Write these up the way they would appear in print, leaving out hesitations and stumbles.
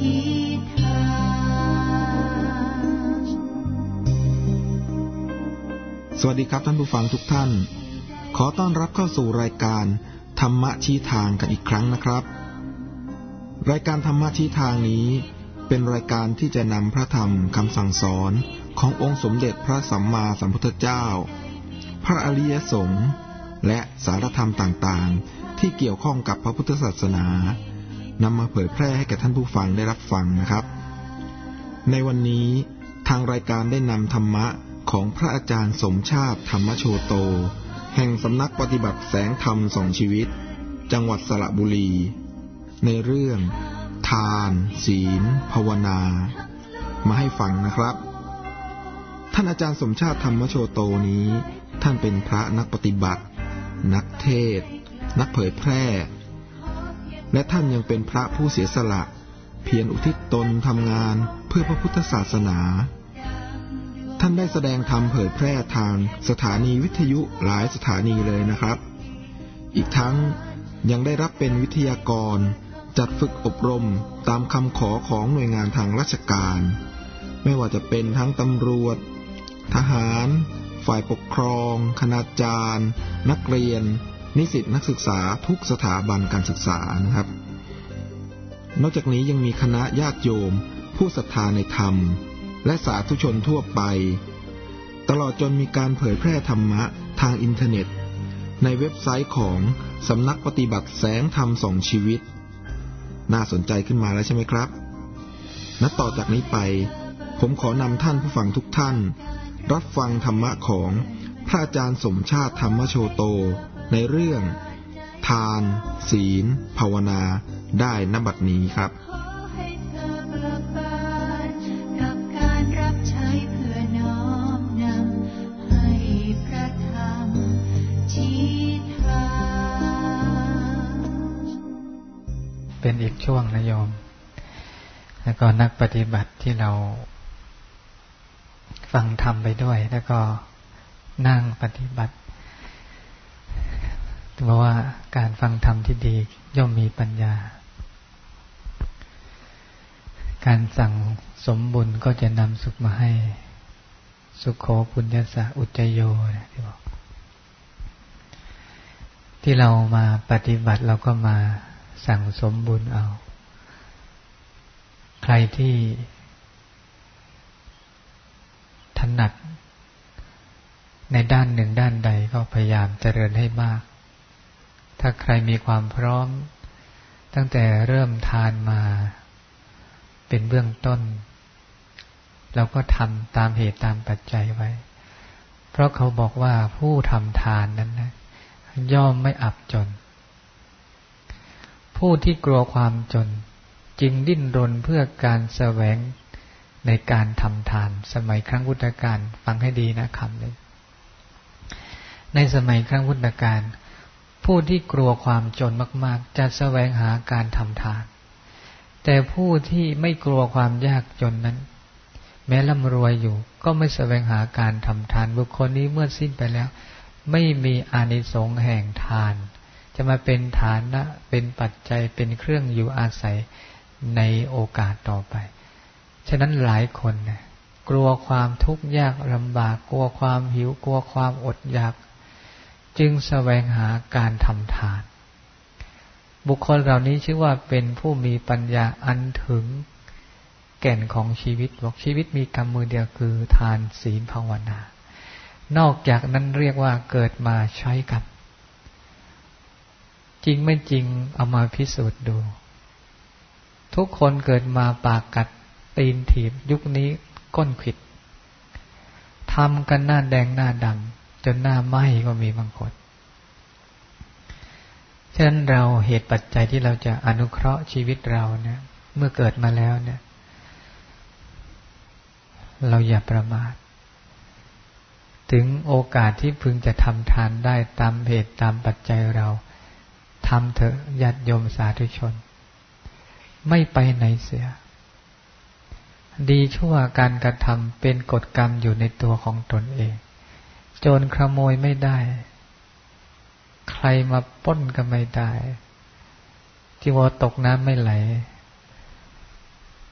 สวัสดีครับท่านผู้ฟังทุกท่านขอต้อนรับเข้าสู่รายการธรรมะชี้ทางกันอีกครั้งนะครับรายการธรรมะชี้ทางนี้เป็นรายการที่จะนำพระธรรมคำสั่งสอนขององค์สมเด็จพระสัมมาสัมพุทธเจ้าพระอริยสงฆ์และสารธรรมต่างๆที่เกี่ยวข้องกับพระพุทธศาสนานำมาเผยแพร่ให้แก่ท่านผู้ฟังได้รับฟังนะครับในวันนี้ทางรายการได้นำธรรมะของพระอาจารย์สมชาติธรรมโชโตแห่งสำนักปฏิบัติแสงธรรมส่องชีวิตจังหวัดสระบุรีในเรื่องทานศีลภาวนามาให้ฟังนะครับท่านอาจารย์สมชาติธรรมโชโตนี้ท่านเป็นพระนักปฏิบัตินักเทศน์นักเผยแพร่และท่านยังเป็นพระผู้เสียสละเพียรอุทิศตนทำงานเพื่อพระพุทธศาสนาท่านได้แสดงธรรมเผยแพร่ทางสถานีวิทยุหลายสถานีเลยนะครับอีกทั้งยังได้รับเป็นวิทยากรจัดฝึกอบรมตามคำขอของหน่วยงานทางราชการไม่ว่าจะเป็นทั้งตำรวจทหารฝ่ายปกครองคณาจารย์นักเรียนนิสิตนักศึกษาทุกสถาบันการศึกษานะครับนอกจากนี้ยังมีคณะญาติโยมผู้ศรัทธาในธรรมและสาธุชนทั่วไปตลอดจนมีการเผยแพร่ธรรมะทางอินเทอร์เน็ตในเว็บไซต์ของสำนักปฏิบัติแสงธรรมส่องชีวิตน่าสนใจขึ้นมาแล้วใช่ไหมครับนับต่อจากนี้ไปผมขอนำท่านผู้ฟังทุกท่านรับฟังธรรมะของพระอาจารย์สมชาติธรรมโชโตในเรื่องทานศีลภาวนาได้ณบัดนี้ครับเป็นอีกช่วงนะโยมแล้วก็นักปฏิบัติที่เราฟังธรรมไปด้วยแล้วก็นั่งปฏิบัติเพราะว่าการฟังธรรมที่ดีย่อมมีปัญญาการสั่งสมบุญก็จะนำสุขมาให้สุขโขปุญญสะอุจจโยที่บอกที่เรามาปฏิบัติเราก็มาสั่งสมบุญเอาใครที่ถนัดในด้านหนึ่งด้านใดก็พยายามเจริญให้มากถ้าใครมีความพร้อมตั้งแต่เริ่มทานมาเป็นเบื้องต้นเราก็ทำตามเหตุตามปัจจัยไว้เพราะเขาบอกว่าผู้ทำทานนั้นนะย่อมไม่อับจนผู้ที่กลัวความจนจึงดิ้นรนเพื่อการแสวงในการทำทานสมัยครั้งพุทธกาลฟังให้ดีนะคำนี้ในสมัยครั้งพุทธกาลผู้ที่กลัวความจนมากๆจะแสวงหาการทำทานแต่ผู้ที่ไม่กลัวความยากจนนั้นแม้ร่ำรวยอยู่ก็ไม่แสวงหาการทำทานบุคคลนี้เมื่อสิ้นไปแล้วไม่มีอานิสงส์แห่งทานจะมาเป็นฐานะเป็นปัจจัยเป็นเครื่องอยู่อาศัยในโอกาสต่อไปฉะนั้นหลายคนนะกลัวความทุกข์ยากลำบากกลัวความหิวกลัวความอดอยากจึงแสวงหาการทำทานบุคคลเหล่านี้ชื่อว่าเป็นผู้มีปัญญาอันถึงแก่นของชีวิตบอกชีวิตมีกรรมมือเดียวคือทานศีลภาวนานอกจากนั้นเรียกว่าเกิดมาใช้กรรมจริงไม่จริงเอามาพิสูจน์ดูทุกคนเกิดมาปากกัดตีนถีบยุคนี้ก้นขวิดทำกันหน้าแดงหน้าดำจนหน้าไหม้ก็มีบางคนฉะนั้นเราเหตุปัจจัยที่เราจะอนุเคราะห์ชีวิตเราเนี่ยเมื่อเกิดมาแล้วเนี่ยเราอย่าประมาทถึงโอกาสที่พึงจะทำทานได้ตามเหตุตามปัจจัยเราทำเถอะญาติโยมสาธุชนไม่ไปไหนเสียดีชั่วการกระทำเป็นกฎกรรมอยู่ในตัวของตนเองโจรขโมยไม่ได้ใครมาปล้นก็ไม่ได้จีวรตกน้ำไม่ไหลท่านผู้ฟังครับ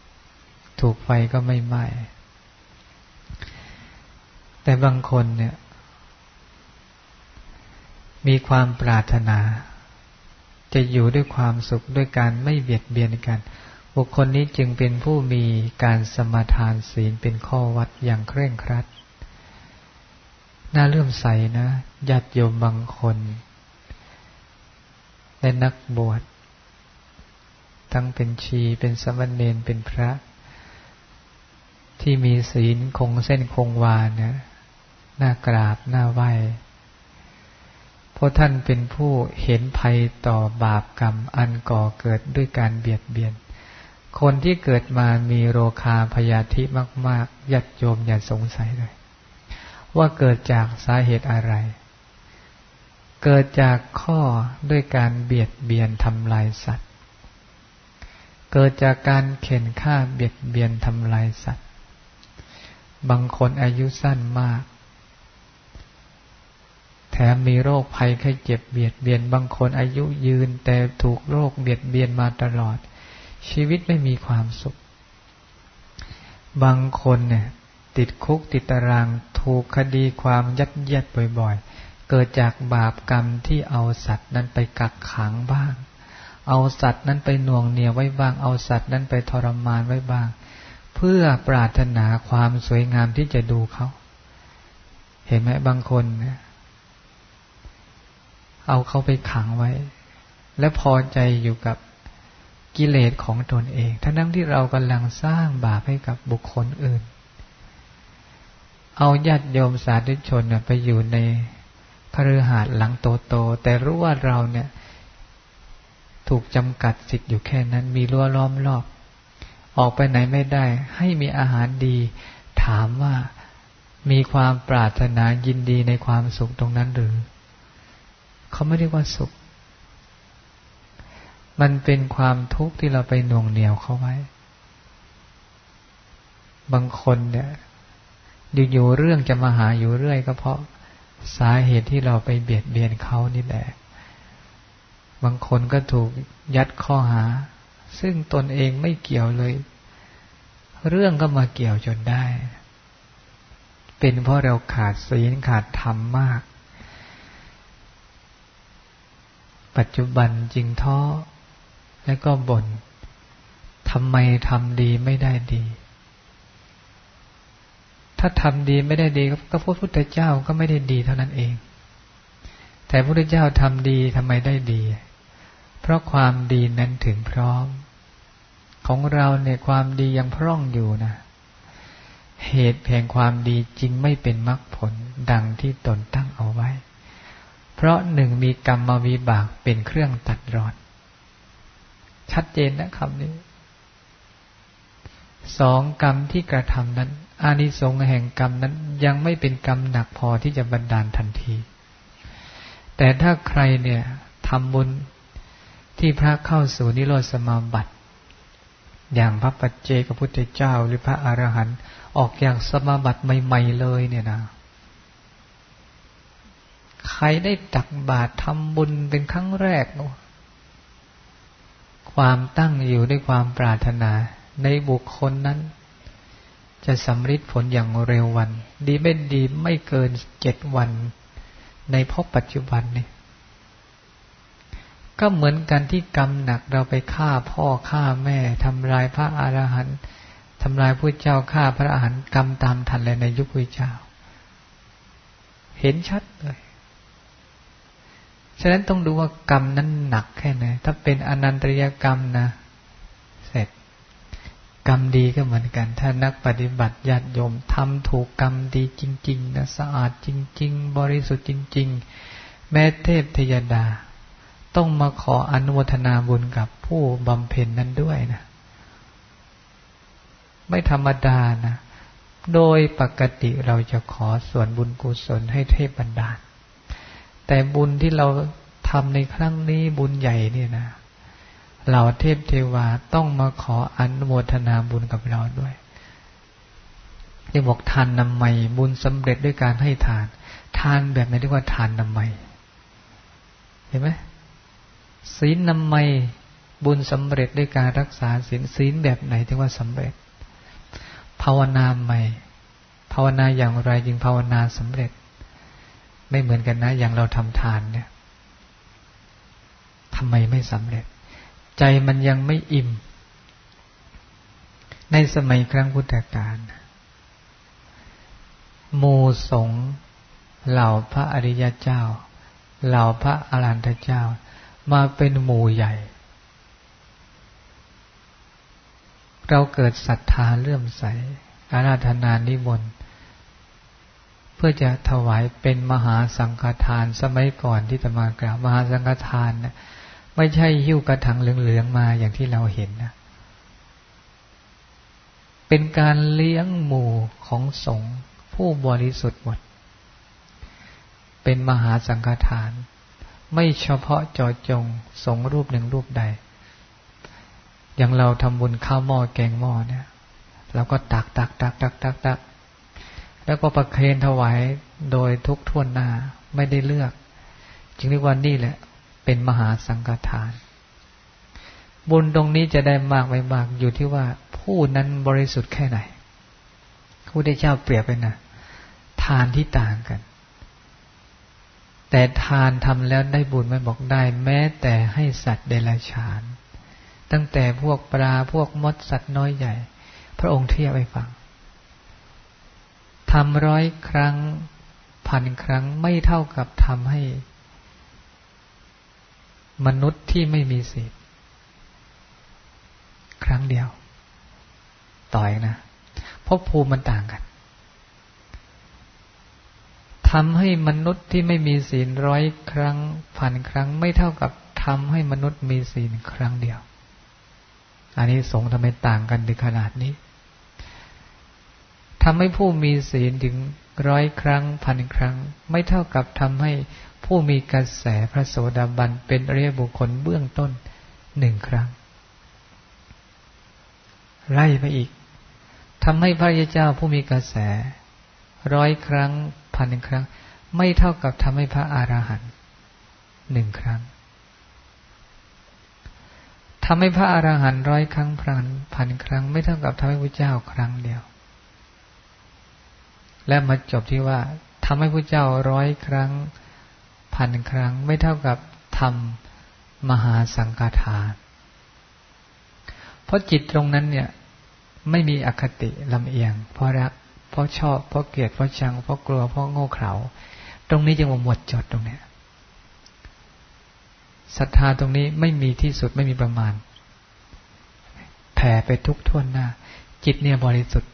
ถูกไฟก็ไม่ไหม้แต่บางคนเนี่ยมีความปรารถนาจะอยู่ด้วยความสุขด้วยการไม่เบียดเบียนกันบุคคลนี้จึงเป็นผู้มีการสมาทานศีลเป็นข้อวัดอย่างเคร่งครัดน่าเลื่อมใสนะญาติโยมบางคนและนักบวชทั้งเป็นชีเป็นสามเณรเป็นพระที่มีศีลคงเส้นคงวาเนี่ยน่ากราบน่าไหว้เพราะท่านเป็นผู้เห็นภัยต่อบาปกรรมอันก่อเกิดด้วยการเบียดเบียนคนที่เกิดมามีโรคาพยาธิมากๆญาติโยมอย่าสงสัยเลยว่าเกิดจากสาเหตุอะไรเกิดจากข้อด้วยการเบียดเบียนทำลายสัตว์เกิดจากการเข็นฆ่าเบียดเบียนทำลายสัตว์บางคนอายุสั้นมากแถมมีโรคภัยไข้เจ็บเบียดเบียนบางคนอายุยืนแต่ถูกโรคเบียดเบียนมาตลอดชีวิตไม่มีความสุขบางคนเนี่ยติดคุกติดตารางถูกคดีความยัดเยียดบ่อยๆเกิดจากบาปกรรมที่เอาสัตว์นั้นไปกักขังบ้างเอาสัตว์นั้นไปหน่วงเหนี่ยวไว้บ้างเอาสัตว์นั้นไปทรมานไว้บ้างเพื่อปรารถนาความสวยงามที่จะดูเขาเห็นไหมบางคนเนี่ยเอาเขาไปขังไว้และพอใจอยู่กับกิเลสของตนเองทั้งที่เรากำลังสร้างบาปให้กับบุคคลอื่นเอาญาติโยมสาธุชนไปอยู่ในคฤหาสน์หลังโตๆแต่รู้ว่าเราเนี่ยถูกจำกัดสิทธิ์อยู่แค่นั้นมีรั้วล้อมรอบออกไปไหนไม่ได้ให้มีอาหารดีถามว่ามีความปรารถนายินดีในความสุขตรงนั้นหรือเขาไม่เรียกว่าสุขมันเป็นความทุกข์ที่เราไปหน่วงเหนี่ยวเขาไว้บางคนเนี่ยอยู่ๆเรื่องจะมาหาอยู่เรื่อยก็เพราะสาเหตุที่เราไปเบียดเบียนเขานี่แหละบางคนก็ถูกยัดข้อหาซึ่งตนเองไม่เกี่ยวเลยเรื่องก็มาเกี่ยวจนได้เป็นเพราะเราขาดศีลขาดธรรมมากปัจจุบันจึงท้อและก็บ่นทำไมทำดีไม่ได้ดีถ้าทำดีไม่ได้ดีก็พระพุทธเจ้าก็ไม่ได้ดีเท่านั้นเองแต่พระพุทธเจ้าทำดีทำไมได้ดีเพราะความดีนั้นถึงพร้อมของเราเนี่ยความดียังพร่องอยู่นะเหตุแห่งความดีจริงไม่เป็นมรรคผลดังที่ตนตั้งเอาไว้เพราะหนึ่งมีกรรมวิบากเป็นเครื่องตัดรอนชัดเจนนะคำนี้สองกรรมที่กระทำนั้นอานิสงส์แห่งกรรมนั้นยังไม่เป็นกรรมหนักพอที่จะบันดาลทันทีแต่ถ้าใครเนี่ยทำบุญที่พระเข้าสู่นิโรธสมาบัติอย่างพระปัจเจกพุทธเจ้าหรือพระอรหันต์ออกจากสมาบัติใหม่ๆเลยเนี่ยนะใครได้ตักบาตรทำบุญเป็นครั้งแรกความตั้งอยู่ด้วยความปรารถนาในบุคคลนั้นจะสำฤทธิ์ผลอย่างเร็ววันดีไม่ดีไม่เกิน7 วันในภพปัจจุบันนี่ก็เหมือนกันที่กรรมหนักเราไปฆ่าพ่อฆ่าแม่ทำลายพระอรหันต์ทำลายพระเจ้าฆ่าพระอรหันต์กรรมตามทันเลยในยุคพระเจ้าเห็นชัดเลยฉะนั้นต้องดูว่ากรรมนั้นหนักแค่ไหนถ้าเป็นอนันตริยกรรมนะเสร็จกรรมดีก็เหมือนกันถ้านักปฏิบัติญาติโยมทำถูกกรรมดีจริงๆนะสะอาดจริงๆบริสุทธิ์จริงๆแม้เทพเทวดาต้องมาขออนุโมทนาบุญกับผู้บำเพ็ญนั้นด้วยนะไม่ธรรมดานะโดยปกติเราจะขอส่วนบุญกุศลให้เทพบันดาลแต่บุญที่เราทำในครั้งนี้บุญใหญ่เนี่ยนะเหล่าเทพเทวาต้องมาขออนุโมทนาบุญกับเราด้วยที่บอกทานนำไมบุญสำเร็จด้วยการให้ทานทานแบบไหนเรียกว่าทานนำไมเห็นไหมศีลนำไมบุญสำเร็จด้วยการรักษาศีลแบบไหนที่ว่าสำเร็จภาวนาใหม่ภาวนาอย่างไรจึงภาวนาสำเร็จไม่เหมือนกันนะอย่างเราทำทานเนี่ยทำไมไม่สำเร็จใจมันยังไม่อิ่มในสมัยครั้งพุทธกาลหมู่สงฆ์เหล่าพระอริยเจ้าเหล่าพระอรหันตเจ้ามาเป็นหมู่ใหญ่เราเกิดศรัทธาเลื่อมใสอาราธนานิมนต์เพื่อจะถวายเป็นมหาสังฆทานสมัยก่อนที่อาตมากล่าวมหาสังฆทานนะไม่ใช่หิ้วกระถางเหลืองๆมาอย่างที่เราเห็นนะเป็นการเลี้ยงหมู่ของสงฆ์ผู้บริสุทธิ์หมดเป็นมหาสังฆทานไม่เฉพาะเจาะจงสงฆ์รูปหนึ่งรูปใดอย่างเราทำบุญข้าวหม้อแกงหม้อเนี่ยเราก็ตักแล้วก็ประเคนถวายโดยทุกท่วนหน้าไม่ได้เลือกจึงเรียกว่านี่แหละเป็นมหาสังฆทานบุญตรงนี้จะได้มากไม่มากอยู่ที่ว่าผู้นั้นบริสุทธิ์แค่ไหนพระพุทธเจ้าเปรียบเป็นนะทานที่ต่างกันแต่ทานทำแล้วได้บุญไม่บอกได้แม้แต่ให้สัตว์เดรัจฉานตั้งแต่พวกปลาพวกมดสัตว์น้อยใหญ่พระองค์เทียบให้ฟังทำ100 ครั้ง1,000 ครั้งไม่เท่ากับทำให้มนุษย์ที่ไม่มีศีลครั้งเดียวต่อยนะเพราะภูมิมันต่างกันทำให้มนุษย์ที่ไม่มีศีล100 ครั้ง1,000 ครั้งไม่เท่ากับทำให้มนุษย์มีศีลครั้งเดียวอันนี้สงฆ์ทำไมต่างกันถึงขนาดนี้ทำให้ผู้มีศีลถึง100 ครั้ง1,000 ครั้งไม่เท่ากับทำให้ผู้มีกระแสพระโสดาบันเป็นอริยบุคคลเบื้องต้น1 ครั้งไล่ไปอีกทำให้พระอริยเจ้าผู้มีกระแส100 ครั้ง1,000 ครั้งไม่เท่ากับทำให้พระอรหันต์1 ครั้งทำให้พระอรหันต์100 ครั้ง1,000 ครั้งไม่เท่ากับทำให้พระเจ้าครั้งเดียวและมาจบที่ว่าทำให้พระเจ้า100 ครั้ง1,000 ครั้งไม่เท่ากับทำมหาสังฆทานเพราะจิตตรงนั้นเนี่ยไม่มีอคติลำเอียงเพราะรักเพราะชอบเพราะเกลียดเพราะชังเพราะกลัวเพราะโง่เขลาตรงนี้จึงหมดจดตรงนี้ศรัทธาตรงนี้ไม่มีที่สุดไม่มีประมาณแผ่ไปทุกท่วนหน้าจิตเนี่ยบริสุทธิ์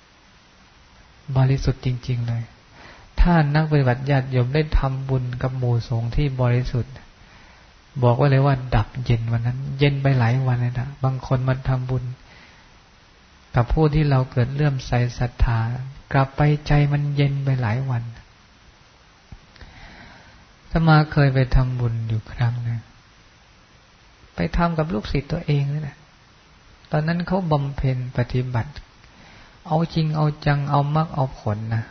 จริงๆเลยถ้านักปฏิบัติญาติโยมได้ทำบุญกับหมู่สงฆ์ที่บริสุทธิ์บอกไว้เลยว่าดับเย็นวันนั้นเย็นไปหลายวันเลยนะบางคนมาทำบุญกับผู้ที่เราเกิดเลื่อมใสศรัทธากลับไปใจมันเย็นไปหลายวันอาตมาเคยไปทำบุญอยู่ครั้งนึงไปทำกับลูกศิษย์ตัวเองนี่แหละตอนนั้นเขาบำเพ็ญปฏิบัติเอาจริงเอาจังเอามรรคเอาผลนะ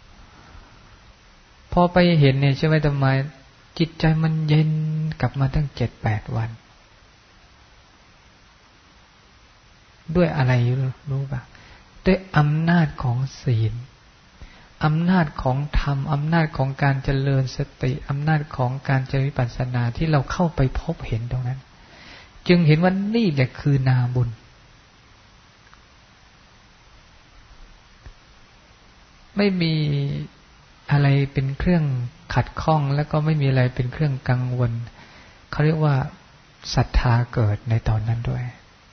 พอไปเห็นเนี่ยใช่ไหมทำไมจิตใจมันเย็นกลับมาตั้ง 7-8 วันด้วยอะไรรู้ป่ะด้วยอำนาจของศีลอำนาจของธรรมอำนาจของการเจริญสติอำนาจของการเจริญวิปัสสนาที่เราเข้าไปพบเห็นตรงนั้นจึงเห็นว่านี่แหละคือนาบุญไม่มีอะไรเป็นเครื่องขัดข้องแล้วก็ไม่มีอะไรเป็นเครื่องกังวลเขาเรียกว่าศรัทธาเกิดในตอนนั้นด้วย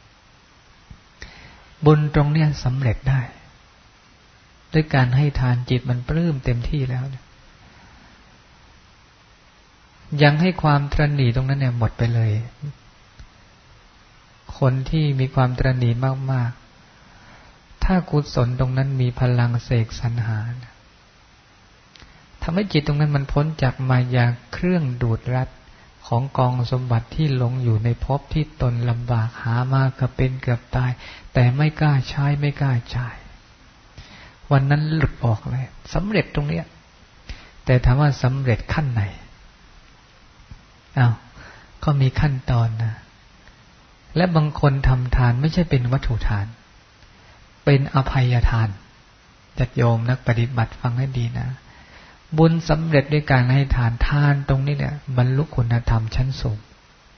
บุญตรงเนี้ยสำเร็จได้ด้วยการให้ทานจิตมันปลื้มเต็มที่แล้วยังให้ความตระหนี่ตรงนั้นเนี่ยหมดไปเลยคนที่มีความตระหนี่มากๆถ้ากุศลตรงนั้นมีพลังเสกสรรหาทำให้จิตตรงนั้นมันพ้นจากมายาเครื่องดูดรัดของกองสมบัติที่หลงอยู่ในภพที่ตนลำบากหามาเกือบเป็นเกือบตายแต่ไม่กล้าใช้ไม่กล้าจ่ายวันนั้นหลุดออกเลยสำเร็จตรงเนี้ยแต่ถามว่าสำเร็จขั้นไหนก็มีขั้นตอนนะและบางคนทำทานไม่ใช่เป็นวัตถุทานเป็นอภัยทานจัดโยมนักปฏิบัติฟังให้ดีนะบุญสำเร็จด้วยการให้ทานทานตรงนี้เนี่ยบรรลุคุณธรรมชั้นสูง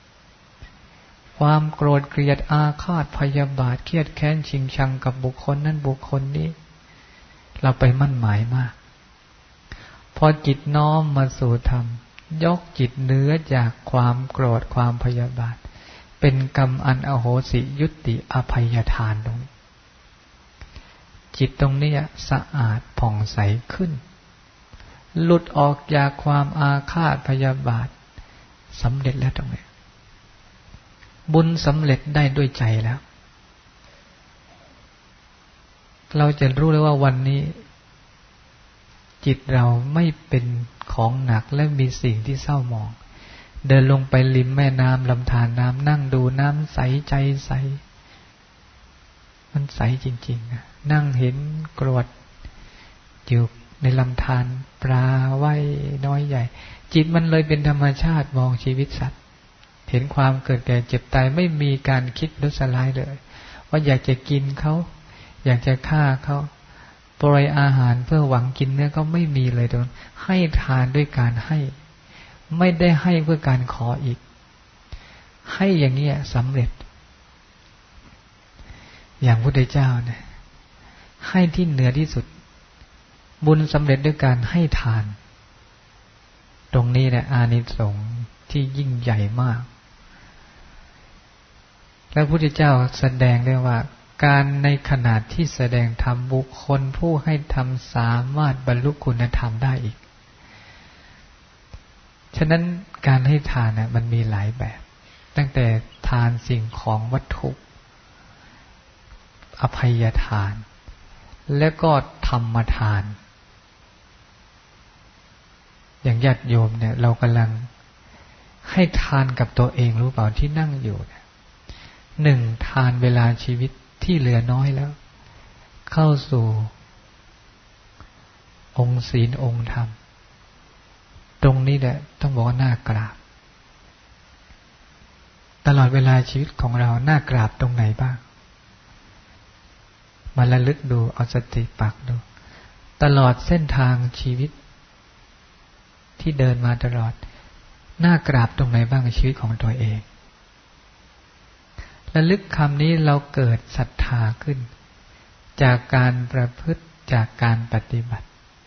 ความโกรธเกลียดอาฆาตพยาบาทเครียดแค้นชิงชังกับบุคคลนั้นบุคคลนี้เราไปมั่นหมายมากพอจิตน้อมมาสู่ธรรมยกจิตเหนือจากความโกรธความพยาบาทเป็นกรรมอันอโหสิยุติอภัยทานตรงนี้จิตตรงนี้สะอาดผ่องใสขึ้นหลุดออกจากความอาฆาตพยาบาทสำเร็จแล้วตรงนี้บุญสำเร็จได้ด้วยใจแล้วเราจะรู้เลยว่าวันนี้จิตเราไม่เป็นของหนักและมีสิ่งที่เศร้าหมองเดินลงไปริมแม่น้ำลำธารน้ำนั่งดูน้ำใสใจใสมันใสจริงๆนะนั่งเห็นกรวดอยู่ในลำธารปลาว่ายน้อยใหญ่จิตมันเลยเป็นธรรมชาติมองชีวิตสัตว์เห็นความเกิดแก่เจ็บตายไม่มีการคิดรุษร้ายเลยว่าอยากจะกินเขาอยากจะฆ่าเขาปล่อยอาหารเพื่อหวังกินเนื้อก็ไม่มีเลยตรงให้ทานด้วยการให้ไม่ได้ให้เพื่อการขออีกให้อย่างนี้สำเร็จอย่างพุทธเจ้าเนี่ยให้ที่เหนือที่สุดบุญสำเร็จด้วยการให้ทานตรงนี้แหละอานิสงส์ที่ยิ่งใหญ่มากแล้วพระพุทธเจ้าแสดงได้ว่าการในขณะที่แสดงธรรมบุคคลผู้ให้ธรรมสามารถบรรลุคุณธรรมได้อีกฉะนั้นการให้ทานมันมีหลายแบบตั้งแต่ทานสิ่งของวัตถุอภัยทานและก็ธรรมทานอย่างญาติโยมเนี่ยเรากำลังให้ทานกับตัวเองรู้เปล่าที่นั่งอยู่เนี่ยหนึ่งทานเวลาชีวิตที่เหลือน้อยแล้วเข้าสู่องค์ศีลองค์ธรรมตรงนี้แหละต้องบอกว่าน่ากราบตลอดเวลาชีวิตของเราน่ากราบตรงไหนบ้างมาระลึกดูเอาสติปักดูตลอดเส้นทางชีวิตที่เดินมาตลอดน่ากราบตรงไหนบ้างในชีวิตของตัวเองระลึกคำนี้เราเกิดศรัทธาขึ้นจากการประพฤติจากการปฏิบัติ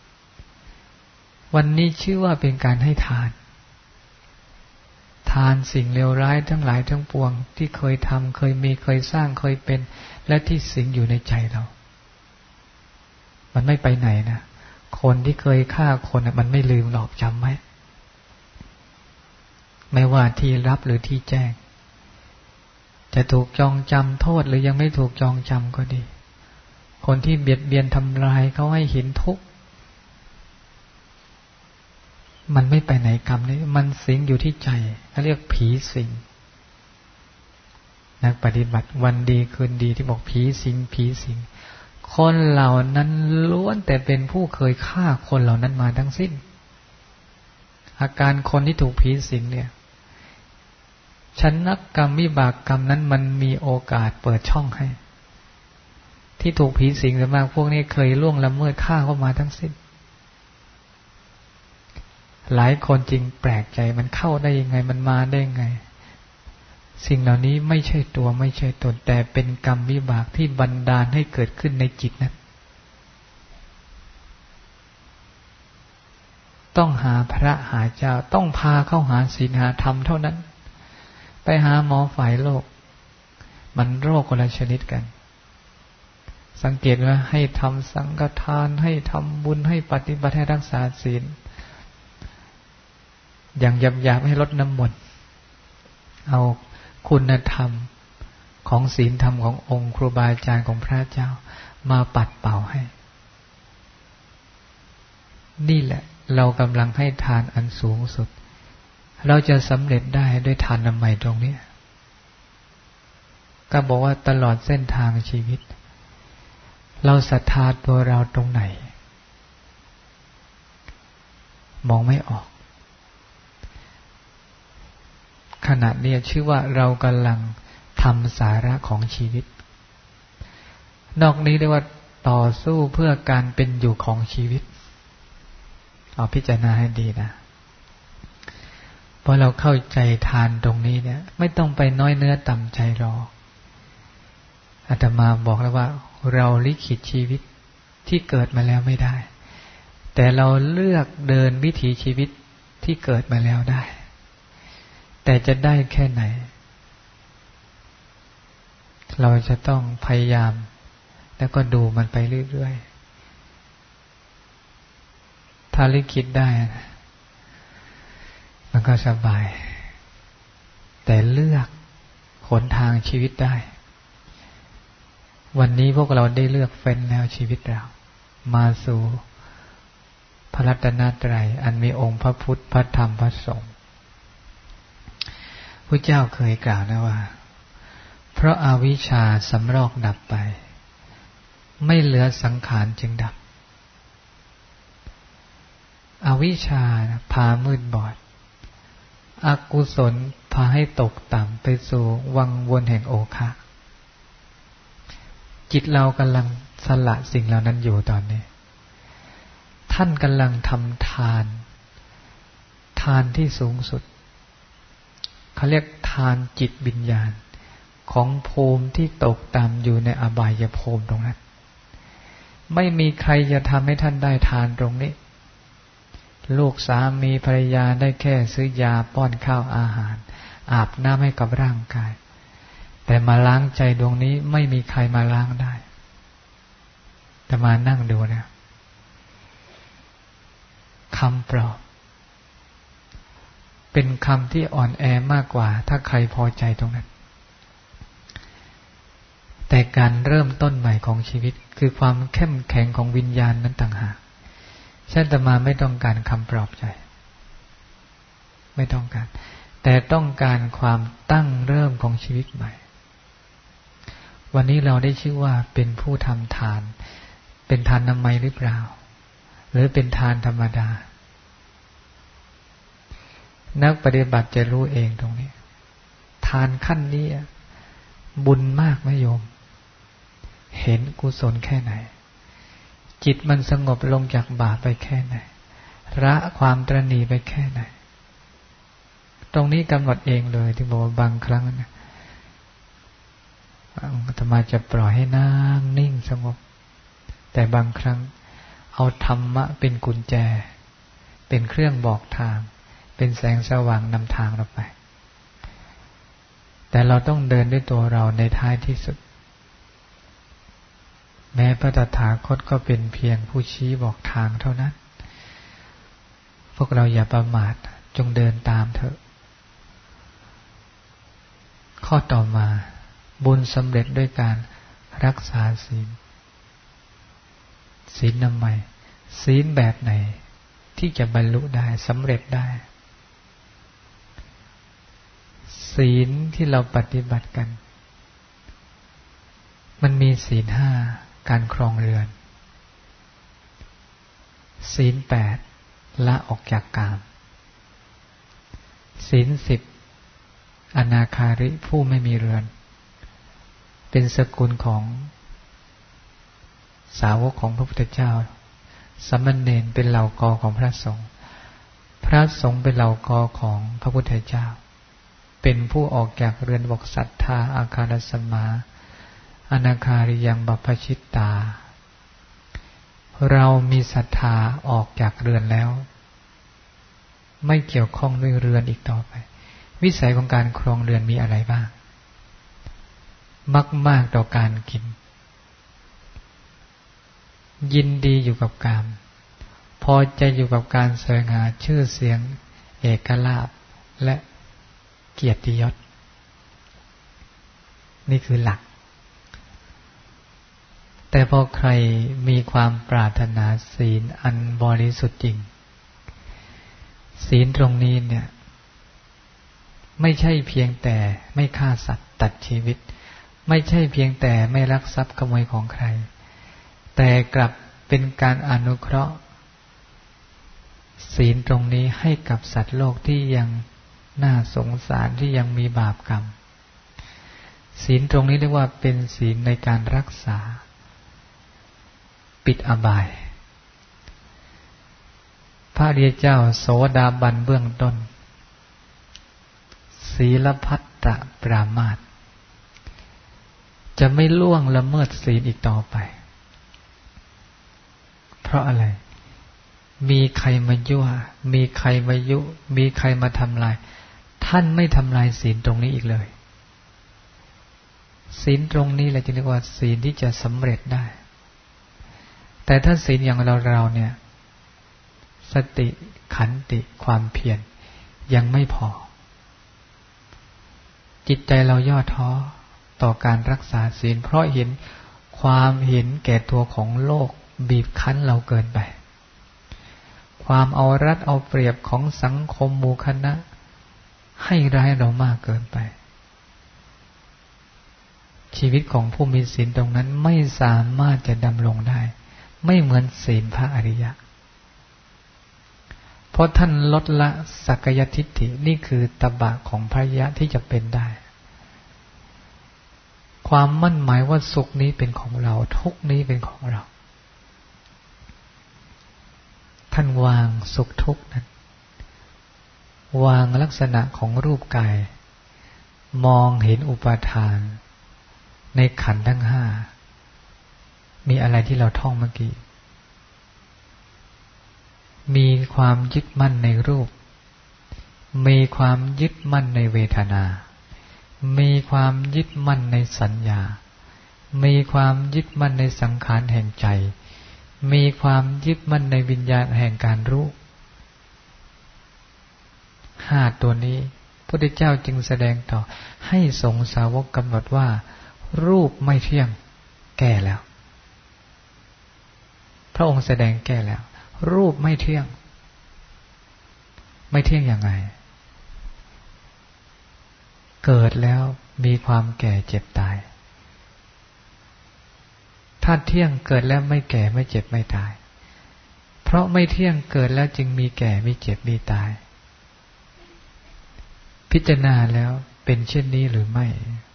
วันนี้ชื่อว่าเป็นการให้ทานทานสิ่งเลวร้ายทั้งหลายทั้งปวงที่เคยทำเคยมีเคยสร้างเคยเป็นและที่สิงอยู่ในใจเรามันไม่ไปไหนนะคนที่เคยฆ่าคนมันไม่ลืมหรอกจำไหมไม่ว่าที่รับหรือที่แจ้งจะถูกจองจำโทษหรือยังไม่ถูกจองจำก็ดีคนที่เบียดเบียนทำลายเขาให้เห็นทุกข์มันไม่ไปไหนกรรมนี้มันสิงอยู่ที่ใจเขาเรียกผีสิงนักปฏิบัติวันดีคืนดีที่บอกผีสิงผีสิงคนเหล่านั้นล้วนแต่เป็นผู้เคยฆ่าคนเหล่านั้นมาทั้งสิ้นอาการคนที่ถูกผีสิงเนี่ยชนะกรรมวิบากกรรมนั้นมันมีโอกาสเปิดช่องให้ที่ถูกผีสิงส่วนมากพวกนี้เคยล่วงละเมิดฆ่าเข้ามาทั้งสิ้นหลายคนจริงแปลกใจมันเข้าได้ยังไงมันมาได้ยังไงสิ่งเหล่านี้ไม่ใช่ตัวไม่ใช่ตนแต่เป็นกรรมวิบากที่บันดาลให้เกิดขึ้นในจิตนั้นต้องหาพระหาเจ้าต้องพาเข้าหาศีลหาธรรมเท่านั้นไปหาหมอฝ่ายโลกมันโรคคนละชนิดกันสังเกตว่าให้ทำสังฆทานให้ทำบุญให้ปฏิบัติให้รักษาศีลอย่างหยาบๆให้ลดน้ำมนต์เอาคุณธรรมของศีลธรรมขององค์ครูบาอาจารย์ของพระเจ้ามาปัดเป่าให้นี่แหละเรากำลังให้ทานอันสูงสุดเราจะสำเร็จได้ด้วยทานน้ำใหม่ตรงนี้ก็บอกว่าตลอดเส้นทางชีวิตเราศรัทธาตัวเราตรงไหนมองไม่ออกขณะนี้ชื่อว่าเรากำลังทำสาระของชีวิตนอกนี้เรียกว่าต่อสู้เพื่อการเป็นอยู่ของชีวิตเอาพิจารณาให้ดีนะพอเราเข้าใจทานตรงนี้เนี่ยไม่ต้องไปน้อยเนื้อต่ำใจหรอกอาตมาบอกแล้วว่าเราลิขิตชีวิตที่เกิดมาแล้วไม่ได้แต่เราเลือกเดินวิถีชีวิตที่เกิดมาแล้วได้แต่จะได้แค่ไหนเราจะต้องพยายามแล้วก็ดูมันไปเรื่อยๆถ้าลิขิตได้มันก็สบายแต่เลือกหนทางชีวิตได้วันนี้พวกเราได้เลือกเฟ้นแล้วชีวิตเรามาสู่พระรัตนตรัยอันมีองค์พระพุทธพระธรรมพระสงฆ์พระเจ้าเคยกล่าวนะว่าเพราะอวิชชาสำรอกดับไปไม่เหลือสังขารจึงดับอวิชชาพามืดบอดอกุศลพาให้ตกต่ำไปสู่วังวนแห่งโอคะจิตเรากำลังสละสิ่งเหล่านั้นอยู่ตอนนี้ท่านกำลังทำทานที่สูงสุดเขาเรียกทานจิตวิญญาณของภูมิที่ตกต่ำอยู่ในอบายภูมิตรงนั้นไม่มีใครจะทำให้ท่านได้ทานตรงนี้ลูกสามีภรรยาได้แค่ซื้อยาป้อนข้าวอาหารอาบน้ำให้กับร่างกายแต่มาล้างใจดวงนี้ไม่มีใครมาล้างได้แต่มานั่งดูนะคำปลอบเป็นคำที่อ่อนแอมากกว่าถ้าใครพอใจตรงนั้นแต่การเริ่มต้นใหม่ของชีวิตคือความเข้มแข็งของวิญญาณนั้นต่างหากฉันอาตมาไม่ต้องการคำปลอบใจไม่ต้องการแต่ต้องการความตั้งเริ่มของชีวิตใหม่วันนี้เราได้ชื่อว่าเป็นผู้ทำทานเป็นทานน้ำไมหรือเปล่าหรือเป็นทานธรรมดานักปฏิบัติจะรู้เองตรงนี้ทานขั้นนี้บุญมากไหมโยมเห็นกุศลแค่ไหนจิตมันสงบลงจากบาปไปแค่ไหนละความตระหนี่ไปแค่ไหนตรงนี้กำหนดเองเลยที่บอกว่าบางครั้งนะอาตมาจะปล่อยให้นั่งนิ่งสงบแต่บางครั้งเอาธรรมะเป็นกุญแจเป็นเครื่องบอกทางเป็นแสงสว่างนำทางเราไปแต่เราต้องเดินด้วยตัวเราในท้ายที่สุดแม้พระตถาคตก็เป็นเพียงผู้ชี้บอกทางเท่านั้นพวกเราอย่าประมาทจงเดินตามเถอะข้อต่อมาบุญสำเร็จด้วยการรักษาศีลศีลนำไมศีลแบบไหนที่จะบรรลุได้สำเร็จได้ศีลที่เราปฏิบัติกันมันมีศีล 5การครองเรือนศีล 8ละออกจากกามศีล 10อนาคาริผู้ไม่มีเรือนเป็นสกุลของสาวกของพระพุทธเจ้าสามเณรเป็นเหล่ากอของพระสงฆ์พระสงฆ์เป็นเหล่ากอของพระพุทธเจ้าเป็นผู้ออกจากเรือนบอกศรัทธาอาคารสมาอนาคาริยังบัพพชิตตาเรามีศรัทธาออกจากเรือนแล้วไม่เกี่ยวข้องด้วยเรือนอีกต่อไปวิสัยของการครองเรือนมีอะไรบ้างมากต่อการกินยินดีอยู่กับกามพอใจอยู่กับการแสวงหาชื่อเสียงเอกลาภและเกียรติยศนี่คือหลักแต่พอใครมีความปรารถนาศีลอันบริสุทธิ์จริงศีลตรงนี้เนี่ยไม่ใช่เพียงแต่ไม่ฆ่าสัตว์ตัดชีวิตไม่ใช่เพียงแต่ไม่ลักทรัพย์ขโมยของใครแต่กลับเป็นการอนุเคราะห์ศีลตรงนี้ให้กับสัตว์โลกที่ยังน่าสงสารที่ยังมีบาปกรรมศีลตรงนี้เรียกว่าเป็นศีลในการรักษาปิดอบายพระอริยเจ้าโสดาบันเบื้องต้นศีลพัตตปรามาสจะไม่ล่วงละเมิดศีลอีกต่อไปเพราะอะไรมีใครมายั่วมีใครมายุมีใครมาทำลายท่านไม่ทำลายศีลตรงนี้อีกเลยศีลตรงนี้แหละจึงเรียกว่าศีลที่จะสำเร็จได้แต่ถ้าศีลอย่างเราเนี่ยสติขันติความเพียรยังไม่พอจิตใจเราย่อท้อต่อการรักษาศีลเพราะเห็นความเห็นแก่ตัวของโลกบีบคั้นเราเกินไปความเอารัดเอาเปรียบของสังคมหมู่คณะให้ร้ายเรามากเกินไปชีวิตของผู้มีศีลตรงนั้นไม่สามารถจะดำรงได้ไม่เหมือนศีลพระอริยะเพราะท่านลดละสักกายทิฏฐินี่คือตบะของพระอริยะที่จะเป็นได้ความมั่นหมายว่าสุขนี้เป็นของเราทุกข์นี้เป็นของเราท่านวางสุขทุกข์นั้นวางลักษณะของรูปกายมองเห็นอุปาทานในขันธ์ทั้งห้ามีอะไรที่เราท่องเมื่อกี้มีความยึดมั่นในรูปมีความยึดมั่นในเวทนามีความยึดมั่นในสัญญามีความยึดมั่นในสังขารแห่งใจมีความยึดมั่นในวิญญาณแห่งการรู้ห้าตัวนี้พระพุทธเจ้าจึงแสดงต่อให้สงฆ์สาวกกำหนดว่ารูปไม่เที่ยงแก่แล้วพระองค์แสดงแก่แล้วรูปไม่เที่ยงไม่เที่ยงยังไงเกิดแล้วมีความแก่เจ็บตายถ้าเที่ยงเกิดแล้วไม่แก่ไม่เจ็บไม่ตายเพราะไม่เที่ยงเกิดแล้วจึงมีแก่มีเจ็บมีตายพิจารณาแล้วเป็นเช่นนี้หรือไม่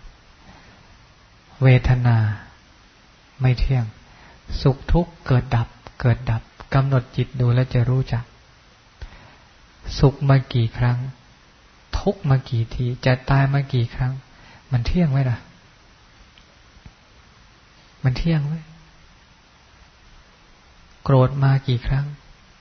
เวทนาไม่เที่ยงสุขทุกข์เกิดดับเกิดดับกำหนดจิตดูแล้วจะรู้จักสุขมากี่ครั้งทุกข์มากี่ทีจะตายมากี่ครั้งมันเที่ยงไหมล่ะมันเที่ยงไหมโกรธมากี่ครั้ง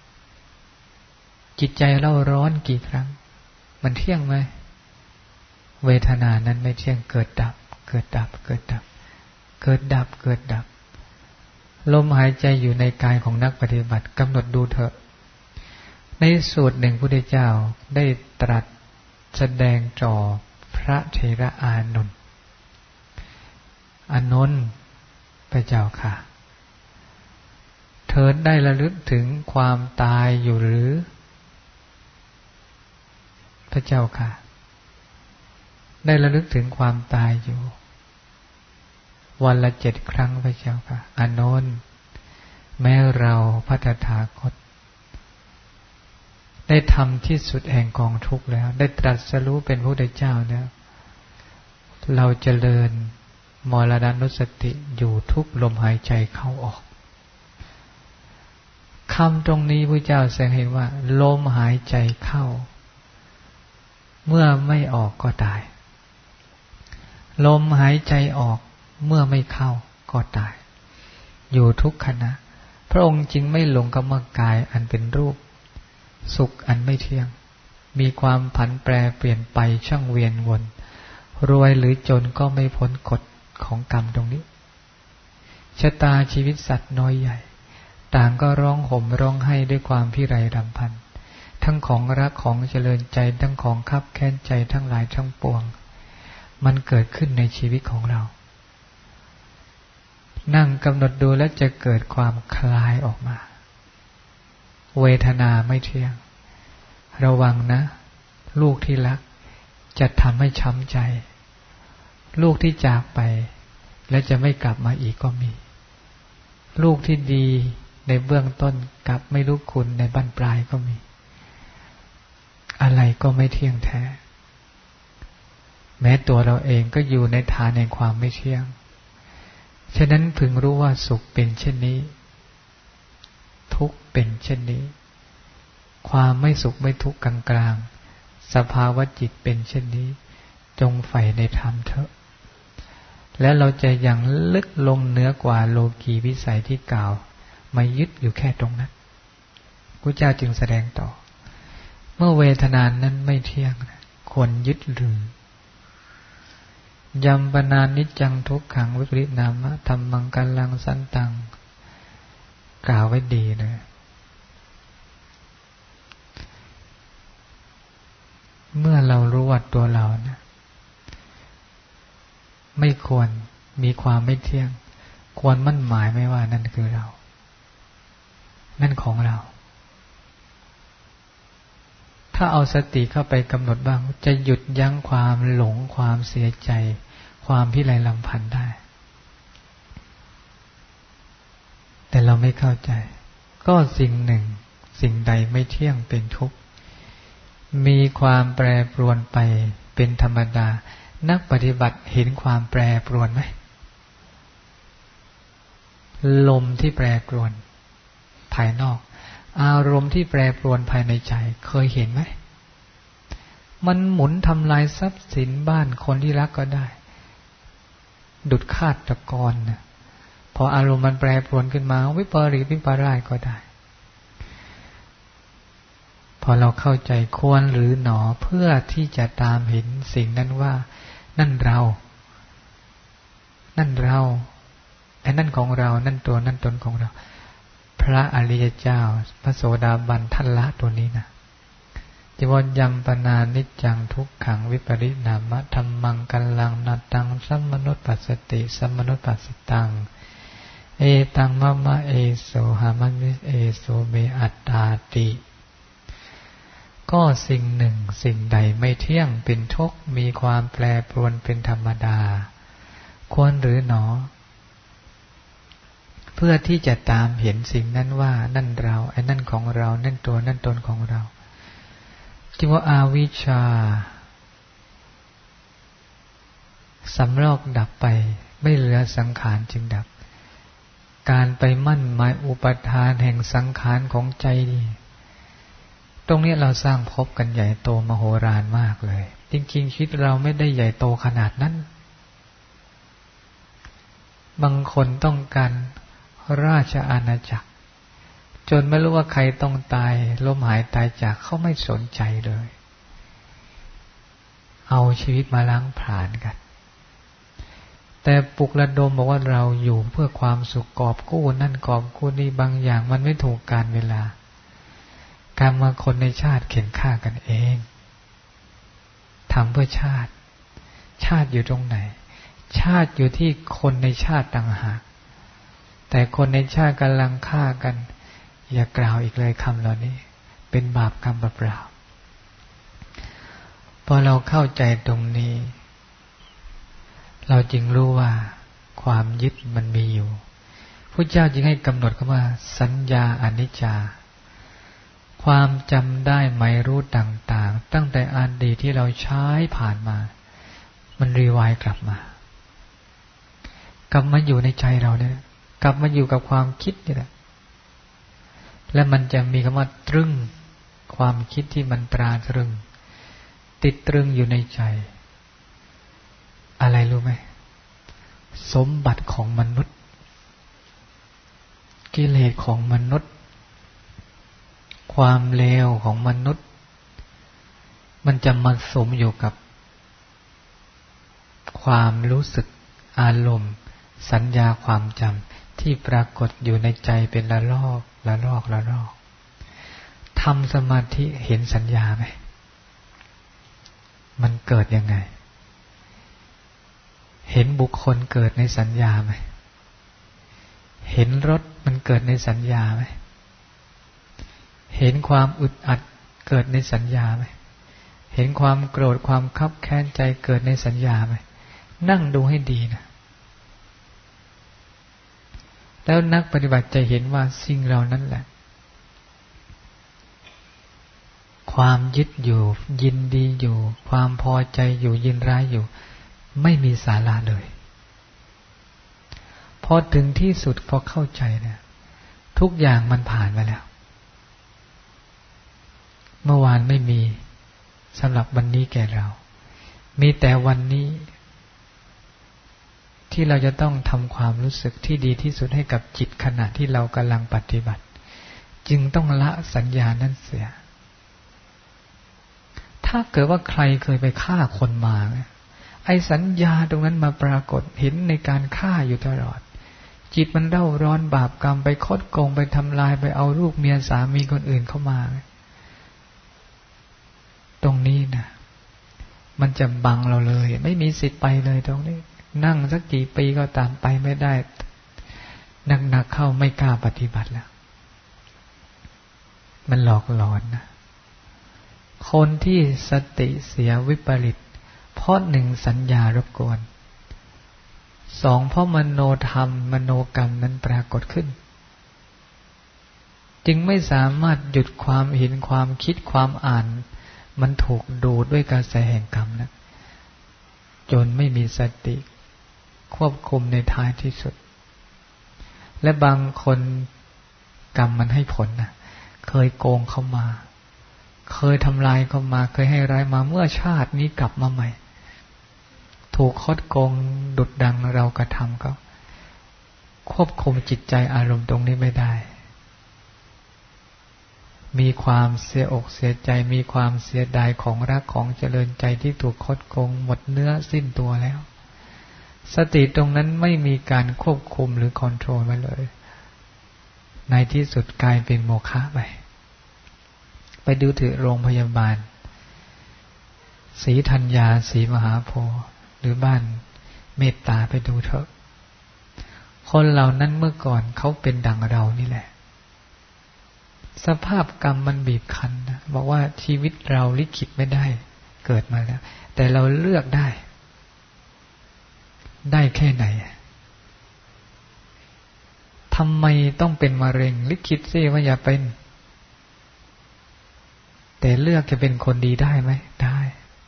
จิตใจเร่าร้อนกี่ครั้งมันเที่ยงไหมเวทนานั้นไม่เที่ยงเกิดดับเกิดดับเกิดดับเกิดดับเกิดดับลมหายใจอยู่ในกายของนักปฏิบัติกำหนดดูเถอะในสูตรหนึ่งพระพุทธเจ้าได้ตรัสแสดงต่อพระเถระอานนท์อานนท์พระเจ้าค่ะเธอได้ระลึกถึงความตายอยู่หรือพระเจ้าค่ะได้ระลึกถึงความตายอยู่วันละ 7 ครั้งพระเจ้าค่ะอานนท์แม้เราพระตถาคตได้ทำที่สุดแห่งกองทุกข์แล้วได้ตรัสรู้เป็นพระพุทธเจ้าแล้วเราเจริญมรณานุสติอยู่ทุกลมหายใจเข้าออกคำตรงนี้พระเจ้าแสดงเห็นว่าลมหายใจเข้าเมื่อไม่ออกก็ตายลมหายใจออกเมื่อไม่เข้าก็ตายอยู่ทุกขณะพระองค์จึงไม่หลงกับกายอันเป็นรูปสุขอันไม่เที่ยงมีความผันแปรเปลี่ยนไปช่างเวียนวนรวยหรือจนก็ไม่พ้นกฎของกรรมตรงนี้ชะตาชีวิตสัตว์น้อยใหญ่ต่างก็ร้องห่มร้องไห้ด้วยความพิไรรำพันทั้งของรักของเจริญใจทั้งของคับแค้นใจทั้งหลายทั้งปวงมันเกิดขึ้นในชีวิตของเรานั่งกำหนดดูแล้วจะเกิดความคลายออกมาเวทนาไม่เที่ยงระวังนะลูกที่รักจะทำให้ช้ำใจลูกที่จากไปและจะไม่กลับมาอีกก็มีลูกที่ดีในเบื้องต้นกลับไม่รู้คุณในบั้นปลายก็มีอะไรก็ไม่เที่ยงแท้แม้ตัวเราเองก็อยู่ในฐานแห่งความไม่เที่ยงฉะนั้นพึงรู้ว่าสุขเป็นเช่นนี้เป็นเช่นนี้ความไม่สุขไม่ทุกข์กลางๆสภาวะจิตเป็นเช่นนี้จงใฝ่ในธรรมเถอะและเราจะยังลึกลงเหนือกว่าโลกีวิสัยที่กล่าวมายึดอยู่แค่ตรงนั้นพระเจ้าจึงแสดงต่อเมื่อเวทนานั้นไม่เที่ยงควรยึดหรือยัมปนานิจจังทุกขังวิปริตนามะธัมมังกัลลังสันตังกล่าวไว้ดีเลยเมื่อเรารู้ว่าตัวเรานะไม่ควรมีความไม่เที่ยงควรมั่นหมายไม่ว่านั่นคือเรานั่นของเราถ้าเอาสติเข้าไปกำหนดบ้างจะหยุดยั้งความหลงความเสียใจความพิไรลำพันธ์ได้แต่เราไม่เข้าใจก็สิ่งหนึ่งสิ่งใดไม่เที่ยงเป็นทุกข์มีความแปรปรวนไปเป็นธรรมดานักปฏิบัติเห็นความแปรปรวนไหมลมที่แปรปรวนภายนอกอารมณ์ที่แปรปรวนภายในใจเคยเห็นไหมมันหมุนทำลายทรัพย์สินบ้านคนที่รักก็ได้ดุจฆาตกรนะพออารมณ์มันแปรปรวนขึ้นมาวิปริตวิปลาสก็ได้พอเราเข้าใจควรหรือหนอเพื่อที่จะตามเห็นสิ่งนั้นว่านั่นเรานั่นเราไอ้นั่นของเรานั่นตัวนั่นตนของเราพระอริยเจ้าพระโสดาบันท่านละตัวนี้นะจิวยัมปนานิจจังทุกขังวิปริณามะธัมมังกัลลังนัตตังสัมมนุตปัสสติสัมมนุตปัสสตังเอตังมะมะเอโสหามันวิเอโสเมอัตตาติก็สิ่งหนึ่งสิ่งใดไม่เที่ยงเป็นทุกข์มีความแปรปรวนเป็นธรรมดาควรหรือหนอเพื่อที่จะตามเห็นสิ่งนั้นว่านั่นเราไอ้นั่นของเรานั่นตัวนั่นตนของเราจิวอาวิชชาสำรอกดับไปไม่เหลือสังขารจึงดับการไปมั่นหมายอุปทานแห่งสังขารของใจนี่ตรงนี้เราสร้างภพกันใหญ่โตมโหฬารมากเลยจริงๆชีวิตเราไม่ได้ใหญ่โตขนาดนั้นบางคนต้องการราชอาณาจักรจนไม่รู้ว่าใครต้องตายล้มหายตายจากเขาไม่สนใจเลยเอาชีวิตมาล้างผลาญกันแต่ปลุกระดมบอกว่าเราอยู่เพื่อความสุขกอบกู้นั่นกอบกู้นี่บางอย่างมันไม่ถูกกาลเวลาการมาคนในชาติเข็นฆ่ากันเองทำเพื่อชาติชาติอยู่ตรงไหนชาติอยู่ที่คนในชาติต่างหากแต่คนในชาติกำลังฆ่ากันอย่ากล่าวอีกเลยคำเหล่านี้เป็นบาปกรรมเปล่าพอเราเข้าใจตรงนี้เราจึงรู้ว่าความยึดมันมีอยู่พระเจ้าจึงให้กำหนดคำว่าสัญญาอนิจจาความจำได้หมายรู้ต่างๆตั้งแต่อดีตที่เราใช้ผ่านมามันรีไวด์กลับมากลับมาอยู่ในใจเราเนี่ยกลับมาอยู่กับความคิดนี่แหละและมันจะมีคำว่าตรึงความคิดที่มันตราตรึงติดตรึงอยู่ในใจอะไรรู้ไหมสมบัติของมนุษย์กิเลสของมนุษย์ความเลวของมนุษย์มันจะมาสมอยู่กับความรู้สึกอารมณ์สัญญาความจำที่ปรากฏอยู่ในใจเป็นละลอกละลอกละลอกทำสมาธิเห็นสัญญาไหมมันเกิดยังไงเห็นบุคคลเกิดในสัญญาไหมเห็นรถมันเกิดในสัญญาไหมเห็นความอึดอัดเกิดในสัญญาไหมเห็นความโกรธความคับแค้นใจเกิดในสัญญาไหมนั่งดูให้ดีนะแล้วนักปฏิบัติจะเห็นว่าสิ่งเหล่านั้นแหละความยึดอยู่ยินดีอยู่ความพอใจอยู่ยินร้ายอยู่ไม่มีสาระเลยพอถึงที่สุดพอเข้าใจเนี่ยทุกอย่างมันผ่านไปแล้วเมื่อวานไม่มีสำหรับวันนี้แก่เรามีแต่วันนี้ที่เราจะต้องทำความรู้สึกที่ดีที่สุดให้กับจิตขณะที่เรากำลังปฏิบัติจึงต้องละสัญญานั้นเสียถ้าเกิดว่าใครเคยไปฆ่าคนมาไอ้สัญญาตรงนั้นมาปรากฏเห็นในการฆ่าอยู่ตลอดจิตมันเร่าร้อนบาปกรรมไปคดโกงไปทำลายไปเอาลูกเมียสามีคนอื่นเข้ามาตรงนี้นะมันจะบังเราเลยไม่มีสิทธิ์ไปเลยตรงนี้นั่งสักกี่ปีก็ตามไปไม่ได้หนักๆเข้าไม่กล้าปฏิบัติแล้วมันหลอกหลอนนะคนที่สติเสียวิปริตเพราะหนึ่งสัญญารบกวนสองเพราะมโนธรรมมโนกรรมนั้นปรากฏขึ้นจึงไม่สามารถหยุดความเห็นความคิดความอ่านมันถูกดูดด้วยกระแสแห่งกรรมนะจนไม่มีสติควบคุมในท้ายที่สุดและบางคนกรรมมันให้ผลนะเคยโกงเข้ามาเคยทำลายเข้ามาเคยให้ร้ายมาเมื่อชาตินี้กลับมาใหม่ถูกคดโกงดุจดังเรากระทำก็ควบคุมจิตใจอารมณ์ตรงนี้ไม่ได้มีความเสียอกเสียใจมีความเสียดายของรักของเจริญใจที่ถูกคดโกงหมดเนื้อสิ้นตัวแล้วสติตรงนั้นไม่มีการควบคุมหรือคอนโทรลไว้เลยในที่สุดกลายเป็นโมฆะไปดูถึงโรงพยาบาลศรีธัญญาศรีมหาโพธิ์หรือบ้านเมตตาไปดูเถอะคนเหล่านั้นเมื่อก่อนเขาเป็นดังเรานี่แหละสภาพกรรมมันบีบคั้นนะบอกว่าชีวิตเราลิขิตไม่ได้เกิดมาแล้วแต่เราเลือกได้แค่ไหนทำไมต้องเป็นมะเร็งลิขิตสิว่าอย่าเป็นแต่เลือกจะเป็นคนดีได้ไหมได้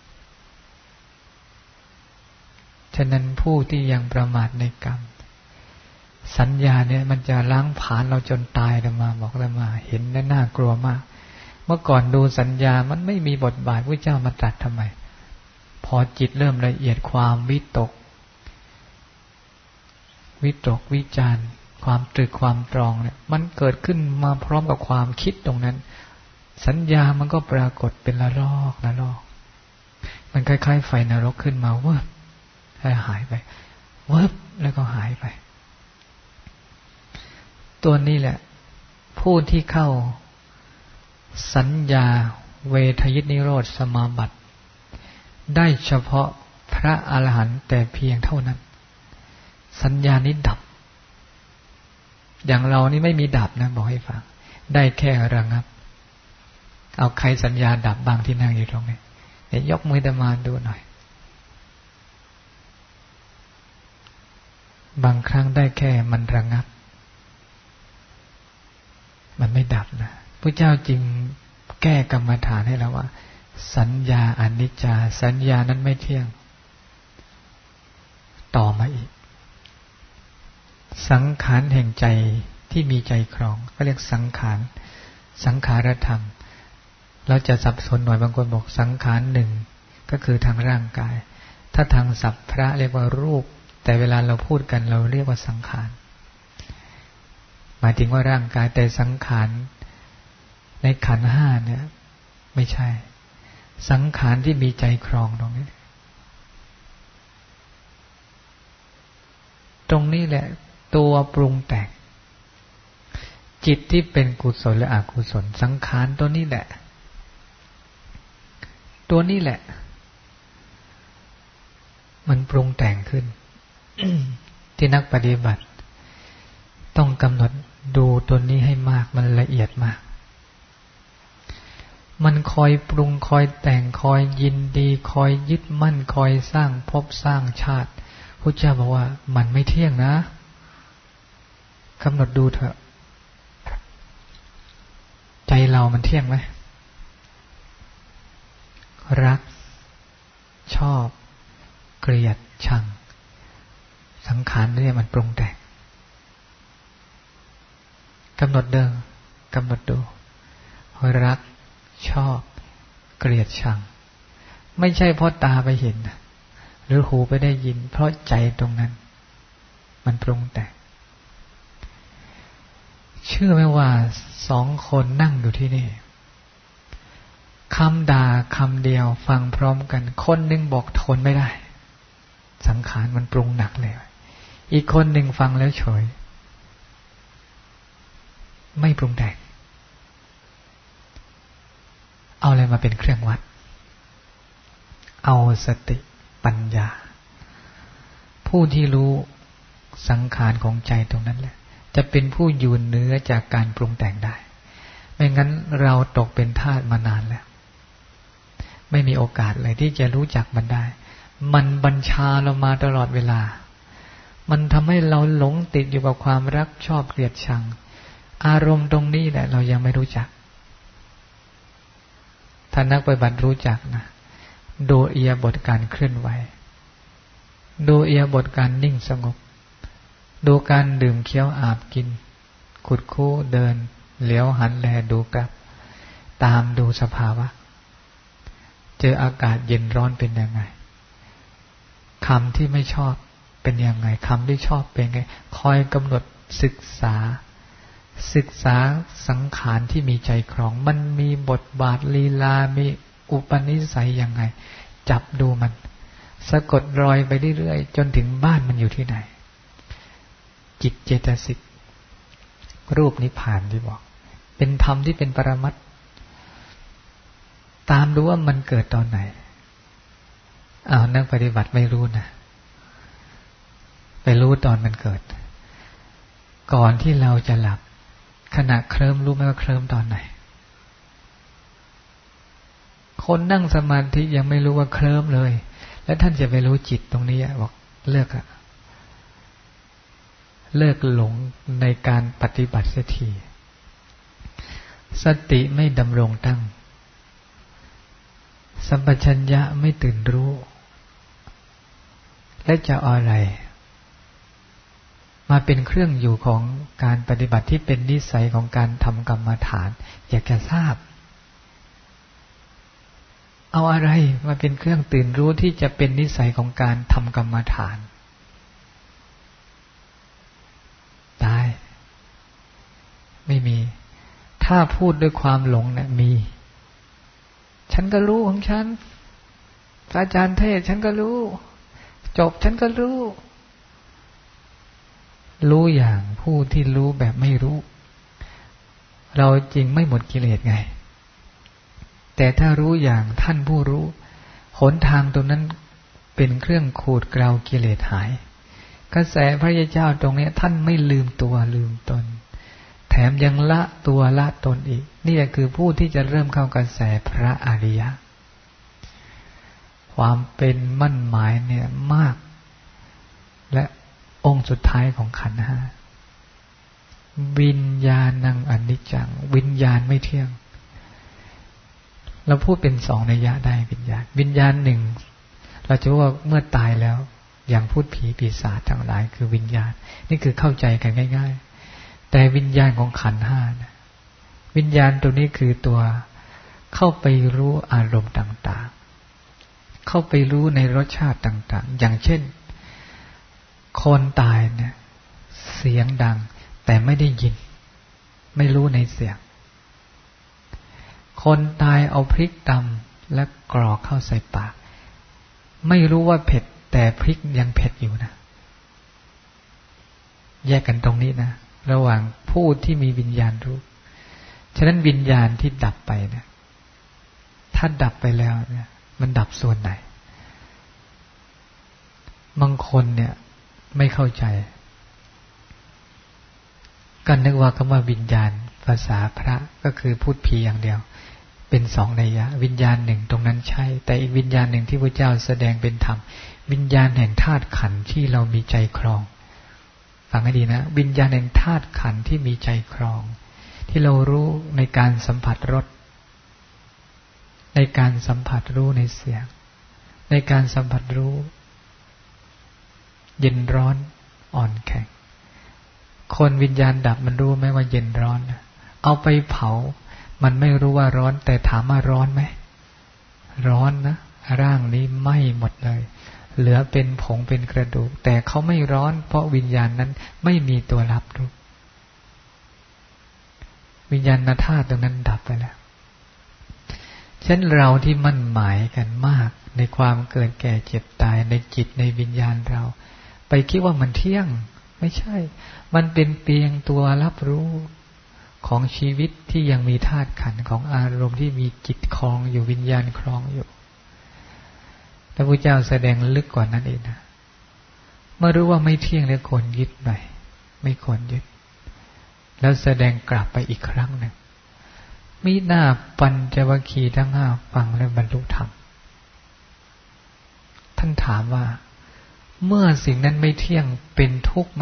ฉะนั้นผู้ที่ยังประมาทในกรรมสัญญาเนี่ยมันจะล้างผลาญเราจนตายเลยมาบอกเลยมาเห็นแล้วน่ากลัวมากเมื่อก่อนดูสัญญามันไม่มีบทบาทพระเจ้ามาตรัสทำไมพอจิตเริ่มละเอียดความวิตกวิจารณ์ความตรึกความตรองเนี่ยมันเกิดขึ้นมาพร้อมกับความคิดตรงนั้นสัญญามันก็ปรากฏเป็นละลอกมันคล้ายๆไฟนรกขึ้นมาเวิบแล้วหายไปเวิบแล้วก็หายไปตัวนี้แหละผู้ที่เข้าสัญญาเวทยิตนิโรธสมาบัติได้เฉพาะพระอรหันต์แต่เพียงเท่านั้นสัญญานี้ดับอย่างเรานี่ไม่มีดับนะบอกให้ฟังได้แค่ระงับเอาใครสัญญาดับบางที่นั่งอยู่ตรงนี้เดี๋ยวยกมือตมาดูหน่อยบางครั้งได้แค่มันระงับมันไม่ดับนะพระเจ้าจึงแก้กรรมฐานให้เราว่าสัญญาอนิจจาสัญญานั้นไม่เที่ยงต่อมาอีกสังขารแห่งใจที่มีใจครองก็เรียกสังขารธรรมเราจะสับสนหน่อยบางคนบอกสังขารหนึ่งก็คือทางร่างกายถ้าทางศัพท์พระเรียกว่ารูปแต่เวลาเราพูดกันเราเรียกว่าสังขารหมายถึงว่าร่างกายแต่สังขารในขันธ์ห้าเนี่ยไม่ใช่สังขารที่มีใจครองตรงนี้แหละตัวปรุงแต่งจิตที่เป็นกุศลและอกุศลสังขารตัวนี้แหละมันปรุงแต่งขึ้น ที่นักปฏิบัติต้องกำหนดดูตัวนี้ให้มากมันละเอียดมากมันคอยปรุงคอยแต่งคอยยินดีคอยยึดมั่นคอยสร้างภพสร้างชาติพระเจ้าบอกว่ามันไม่เที่ยงนะกำหนดดูเถอะใจเรามันเที่ยงไหมรักชอบเกลียดชังสังขารนี่มันปรุงแต่งกำหนดดูรักชอบเกลียดชังไม่ใช่เพราะตาไปเห็นหรือหูไปได้ยินเพราะใจตรงนั้นมันปรุงแต่งเชื่อไหมว่า2 คนนั่งอยู่ที่นี่คำด่าคำเดียวฟังพร้อมกันคนหนึ่งบอกทนไม่ได้สังขารมันปรุงหนักเลยอีกคนหนึ่งฟังแล้วเฉยไม่ปรุงแต่งเอาอะไรมาเป็นเครื่องวัดเอาสติปัญญาผู้ที่รู้สังขารของใจตรงนั้นแหละจะเป็นผู้อยู่เหนือจากการปรุงแต่งได้ไม่งั้นเราตกเป็นทาสมานานแล้วไม่มีโอกาสเลยที่จะรู้จักมันได้มันบัญชาเรามาตลอดเวลามันทำให้เราหลงติดอยู่กับความรักชอบเกลียดชังอารมณ์ตรงนี้แหละเรายังไม่รู้จักถ้านักปฏิบัติรู้จักนะดูอิริยาบถการเคลื่อนไหวดูอิริยาบถการนิ่งสงบดูการดื่มเคี้ยวอาบกินขุดคู่เดินเหลียวหันแลดูกลับตามดูสภาวะเจออากาศเย็นร้อนเป็นยังไงคำที่ไม่ชอบเป็นยังไงคำที่ชอบเป็นไงคอยกำหนดศึกษาสังขารที่มีใจครองมันมีบทบาทลีลามีอุปนิสัยยังไงจับดูมันสะกดรอยไปเรื่อยๆจนถึงบ้านมันอยู่ที่ไหนจิตเจตสิกรูปนิพพานที่บอกเป็นธรรมที่เป็นปรมัตถ์ตามดูว่ามันเกิดตอนไหนนักปฏิบัติไม่รู้นะไปรู้ตอนมันเกิดก่อนที่เราจะหลับขณะเคลิ้มรู้ไหมว่าเคลิ้มตอนไหนคนนั่งสมาธิยังไม่รู้ว่าเคลิ้มเลยแล้วท่านจะไปรู้จิตตรงนี้บอกเลิกหลงในการปฏิบัติเสียทีสติไม่ดำรงตั้งสัมปชัญญะไม่ตื่นรู้และจะเอาอะไรมาเป็นเครื่องอยู่ของการปฏิบัติที่เป็นนิสัยของการทำกรรมฐานอยากจะทราบเอาอะไรมาเป็นเครื่องตื่นรู้ที่จะเป็นนิสัยของการทำกรรมฐานได้ไม่มีถ้าพูดด้วยความหลงเนี่ยมีฉันก็รู้ของฉันอาจารย์เทศฉันก็รู้จบฉันก็รู้อย่างผู้ที่รู้แบบไม่รู้เราจริงไม่หมดกิเลสไงแต่ถ้ารู้อย่างท่านผู้รู้หนทางตรงนั้นเป็นเครื่องขูดเกลากิเลสหายกระแสพระเจ้าตรงนี้ท่านไม่ลืมตัวลืมตนแถมยังละตัวละตนอีกนี่คือผู้ที่จะเริ่มเข้ากระแสพระอริยะความเป็นมั่นหมายเนี่ยมากและองค์สุดท้ายของขันธ์ห้าวิญญาณังอนิจจังวิญญาณไม่เที่ยงเราพูดเป็น2 นัยยะได้วิญญาณหนึ่งเราจะว่าเมื่อตายแล้วอย่างพูดผีปีศาจทั้งหลายคือวิญญาณนี่คือเข้าใจกันง่ายๆแต่วิญญาณของขันธ์ห้านะวิญญาณตัวนี้คือตัวเข้าไปรู้อารมณ์ต่างๆเข้าไปรู้ในรสชาติต่างๆอย่างเช่นคนตายเนี่ยเสียงดังแต่ไม่ได้ยินไม่รู้ในเสียงคนตายเอาพริกตำและกรอกเข้าใส่ปากไม่รู้ว่าเผ็ดแต่พริกยังเผ็ดอยู่นะแยกกันตรงนี้นะระหว่างผู้ที่มีวิญญาณรู้ฉะนั้นวิญญาณที่ดับไปเนี่ยถ้าดับไปแล้วเนี่ยมันดับส่วนไหนบางคนเนี่ยไม่เข้าใจก็นึกว่าคำว่าวิญญาณภาษาพระก็คือพูดผีอย่างเดียวเป็น2 นัยยะวิญญาณหนึ่งตรงนั้นใช่แต่อีกวิญญาณหนึ่งที่พระเจ้าแสดงเป็นธรรมวิญญาณแห่งธาตุขันธ์ที่เรามีใจครองฟังให้ดีนะวิญญาณแห่งธาตุขันธ์ที่มีใจครองที่เรารู้ในการสัมผัสรสในการสัมผัสรู้ในเสียงในการสัมผัสรู้เย็นร้อนอ่อนแข็งคนวิญญาณดับมันรู้ไหมว่าเย็นร้อนเอาไปเผามันไม่รู้ว่าร้อนแต่ถามว่าร้อนไหมร้อนนะร่างนี้ไหม้หมดเลยเหลือเป็นผงเป็นกระดูกแต่เขาไม่ร้อนเพราะวิญญาณนั้นไม่มีตัวรับรู้วิญญาณธาตุตรงนั้นดับไปแล้วฉะนั้นเราที่มั่นหมายกันมากในความเกิดแก่เจ็บตายในจิตในวิญญาณเราไปคิดว่ามันเที่ยงไม่ใช่มันเป็นเพียงตัวรับรู้ของชีวิตที่ยังมีธาตุขันธ์ของอารมณ์ที่มีจิตครองอยู่วิญญาณครองอยู่พระพุทธเจ้าแสดงลึกกว่านั้นเองนะเมื่อรู้ว่าไม่เที่ยงแล้วควรยึดหน่อยไม่ควรยึดแล้วแสดงกลับไปอีกครั้งหนึ่งมีหน้าปัญจวัคคีย์ทั้งห้าฟังและบรรลุธรรมท่านถามว่าเมื่อสิ่งนั้นไม่เที่ยงเป็นทุกข์ไหม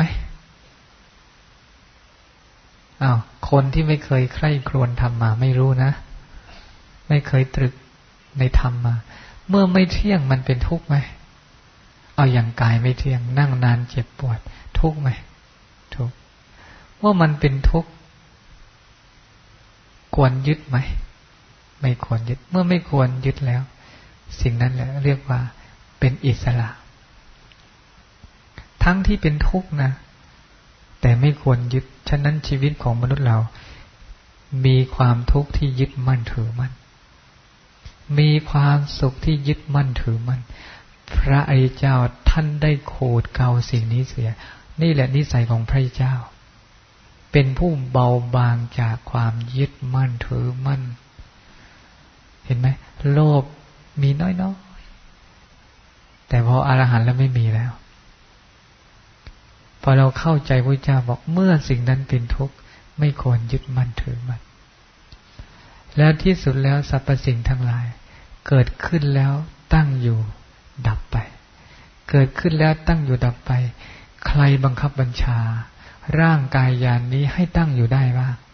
คนที่ไม่เคยใคร่ครวญธรรมมาไม่รู้นะไม่เคยตรึกในธรรมมาเมื่อไม่เที่ยงมันเป็นทุกข์ไหมเอาอย่างกายไม่เที่ยงนั่งนานเจ็บปวดทุกข์ไหมทุกข์เมื่อมันเป็นทุกข์ควรยึดไหมไม่ควรยึดเมื่อไม่ควรยึดแล้วสิ่งนั้นแหละเรียกว่าเป็นอิสระทั้งที่เป็นทุกข์นะแต่ไม่ควรยึดฉะนั้นชีวิตของมนุษย์เรามีความทุกข์ที่ยึดมั่นถือมั่นมีความสุขที่ยึดมั่นถือมั่นพระอริยเจ้าท่านได้โขดเกลาสิ่งนี้เสียนี่แหละนิสัยของพระเจ้าเป็นผู้เบาบางจากความยึดมั่นถือมั่นเห็นไหมโลภมีน้อยๆแต่พออรหันต์แล้วไม่มีแล้วพอเราเข้าใจพระเจ้าบอกเมื่อสิ่งนั้นเป็นทุกข์ไม่ควรยึดมั่นถือมั่นแล้วที่สุดแล้วสรรพสิ่งทั้งหลายเกิดขึ้นแล้วตั้งอยู่ดับไปเกิดขึ้นแล้วตั้งอยู่ดับไปใครบังคับบัญชาร่างกายญาณนี้ให้ตั้งอยู่ได้บ้าง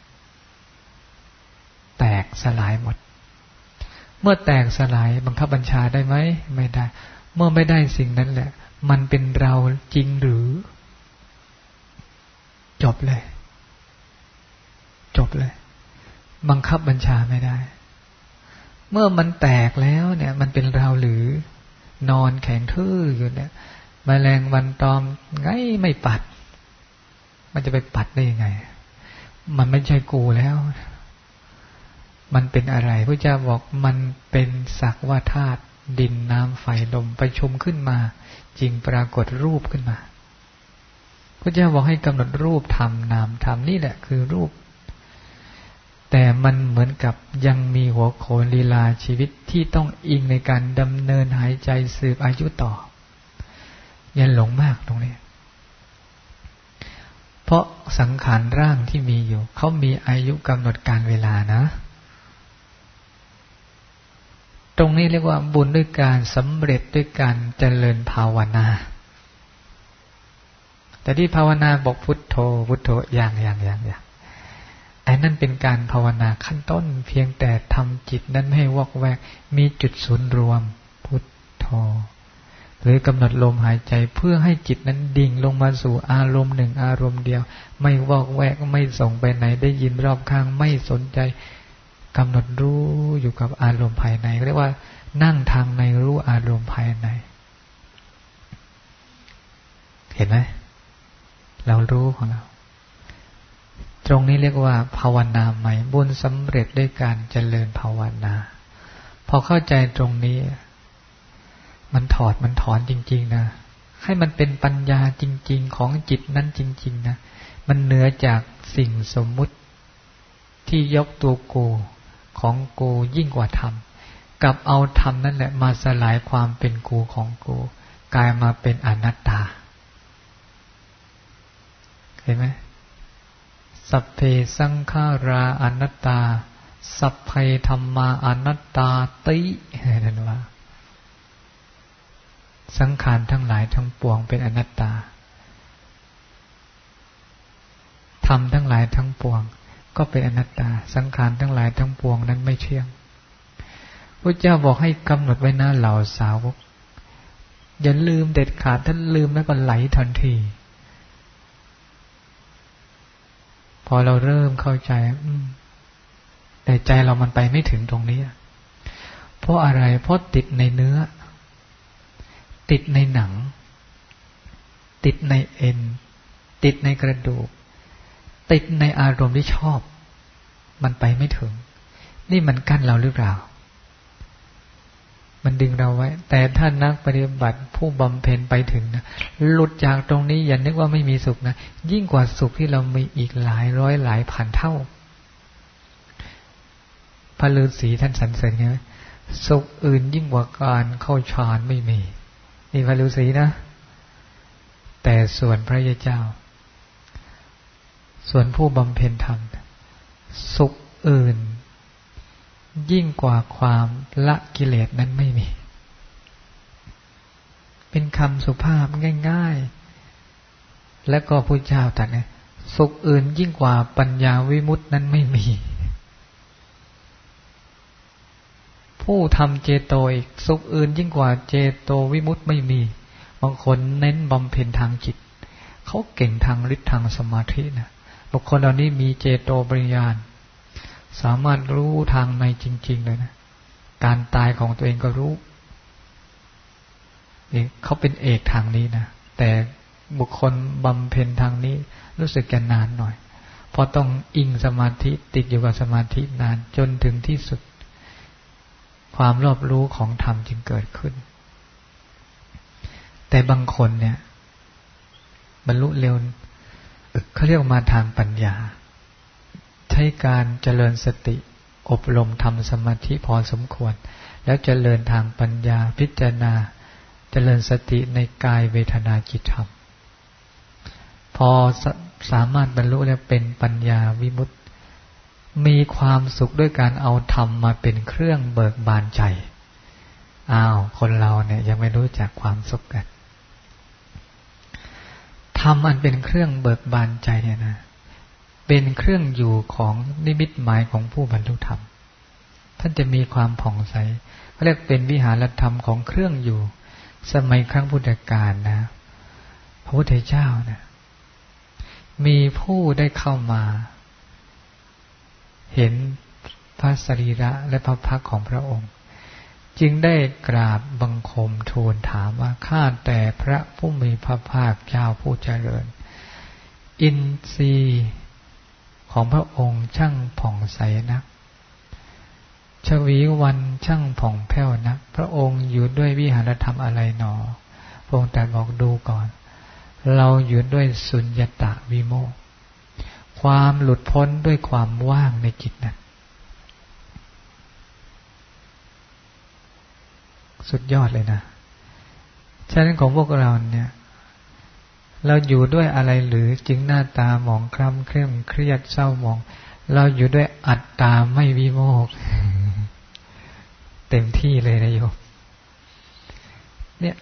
แตกสลายหมดเมื่อแตกสลายบังคับบัญชาได้ไหมไม่ได้เมื่อไม่ได้สิ่งนั้นแหละมันเป็นเราจริงหรือจบเลยบังคับบัญชาไม่ได้เมื่อมันแตกแล้วเนี่ยมันเป็นเราหรือนอนแข็งทื่ออยู่เนี่ยแมลงวันตอมไงไม่ปัดมันจะไปปัดได้ยังไงมันไม่ใช่กูแล้วมันเป็นอะไรพระเจ้าบอกมันเป็นสักว่าธาตุดินน้ำไฟลมประชุมขึ้นมาจริงปรากฏรูปขึ้นมาพระเจ้าบอกให้กำหนดรูปธรรมนามธรรมนี่แหละคือรูปแต่มันเหมือนกับยังมีหัวโขนลีลาชีวิตที่ต้องอิงในการดำเนินหายใจสืบอายุต่อยันหลงมากตรงนี้เพราะสังขารร่างที่มีอยู่เขามีอายุกำหนดการเวลานะตรงนี้เรียกว่าบุญด้วยการสำเร็จด้วยการเจริญภาวนาแต่ที่ภาวนาบอกพุทโธพุทโธอย่างไอ้นั่นเป็นการภาวนาขั้นต้นเพียงแต่ทำจิตนั้นไม่ให้วอกแวกมีจุดศูนย์รวมพุทโธหรือกำหนดลมหายใจเพื่อให้จิตนั้นดิ่งลงมาสู่อารมณ์หนึ่งอารมณ์เดียวไม่วอกแวกไม่ส่งไปไหนได้ยินรอบข้างไม่สนใจกำหนดรู้อยู่กับอารมณ์ภายในเรียกว่านั่งทางในรู้อารมณ์ภายในเห็นไหมเรารู้ของเราตรงนี้เรียกว่าภาวนาใหม่บุญสำเร็จด้วยการเจริญภาวนาพอเข้าใจตรงนี้มันถอนจริงๆนะให้มันเป็นปัญญาจริงๆของจิตนั้นจริงๆนะมันเหนือจากสิ่งสมมุติที่ยกตัวกูของกูยิ่งกว่าธรรมกับเอาธรรมนั่นแหละมาสลายความเป็นกูของกูกลายมาเป็นอนัตตาเห็นไหมสัพเพสังขาราอนัตตาสัพเพธัมมาอนัตตาตินั่นว่าสังขารทั้งหลายทั้งปวงเป็นอนัตตาธรรมทั้งหลายทั้งปวงก็เป็นอนัตตาสังขารทั้งหลายทั้งปวงนั้นไม่เที่ยงพระเจ้าบอกให้กำหนดไว้นะเหล่าสาวกอย่าลืมเด็ดขาดถ้าลืมแล้วก็ไหลทันทีพอเราเริ่มเข้าใจแต่ใจเรามันไปไม่ถึงตรงนี้เพราะอะไรเพราะติดในเนื้อติดในหนังติดในเอ็นติดในกระดูกติดในอารมณ์ที่ชอบมันไปไม่ถึงนี่มันกั้นเราหรือเปล่ามันดึงเราไว้แต่ถ้านักปฏิบัติผู้บำเพ็ญไปถึงนะหลุดจากตรงนี้อย่านึกว่าไม่มีสุขนะยิ่งกว่าสุขที่เรามีอีกหลายร้อยหลายพันเท่าพระฤาษีท่านสรรเสริญไงสุขอื่นยิ่งกว่าการเข้าฌานไม่มีนี่พระฤาษีนะแต่ส่วนพระเจ้าส่วนผู้บำเพ็ญธรรมสุขอื่นยิ่งกว่าความละกิเลสนั้นไม่มีเป็นคำสุภาพง่ายๆและก็พระเจ้าตรัสไงสุขอื่นยิ่งกว่าปัญญาวิมุตตินั้นไม่มีผู้ทำเจโตอีกสุขอื่นยิ่งกว่าเจโตวิมุตติไม่มีบางคนเน้นบำเพ็ญทางจิตเขาเก่งทางฤทธิ์ทางสมาธินะบุคคลเหล่านี้มีเจโตปริญญาณสามารถรู้ทางในจริงๆเลยนะการตายของตัวเองก็รู้เขาเป็นเอกทางนี้นะแต่บุคคลบำเพ็ญทางนี้รู้สึกจะนานหน่อยเพราะต้องอิงสมาธิติดอยู่กับสมาธินานจนถึงที่สุดความรอบรู้ของธรรมจึงเกิดขึ้นแต่บางคนเนี่ยบรรลุเร็วเขาเรียกมาทางปัญญาใช้การเจริญสติอบรมทำสมาธิพอสมควรแล้วเจริญทางปัญญาพิจารณาเจริญสติในกายเวทนาจิตธรรมพอสามารถบรรลุแล้วเป็นปัญญาวิมุตติมีความสุขด้วยการเอาธรรมมาเป็นเครื่องเบิกบานใจคนเราเนี่ยยังไม่รู้จักความสุขกันธรรมอันเป็นเครื่องเบิกบานใจเนี่ยนะเป็นเครื่องอยู่ของนิมิตหมายของผู้บรรลุธรรมท่านจะมีความผ่องใสเขาเรียกเป็นวิหารธรรมของเครื่องอยู่สมัยครั้งพุทธกาลนะพระพุทธเจ้านะมีผู้ได้เข้ามาเห็นพระสรีระและพระพักตร์ของพระองค์จึงได้กราบบังคมทูลถามว่าข้าแต่พระผู้มีพระภาคเจ้าผู้เจริญอินทรีย์ของพระองค์ช่างผ่องใสนักชวีวันช่างผ่องแผ้วนักพระองค์อยู่ด้วยวิหารธรรมอะไรหนอพระองค์ตรัสบอกดูก่อนเราอยู่ด้วยสุญญตาวิโมกข์ความหลุดพ้นด้วยความว่างในจิตนั้นสุดยอดเลยนะฉะนั้นของพวกเราเนี่ยเราอยู่ด้วยอะไรหรือจึงหน้าตาหมองคล้ำเคร่งเครียดเศร้าหมองเราอยู่ด้วยอัตตาไม่วิโมกข์เต็มที่เลยนะโยมเนี่ย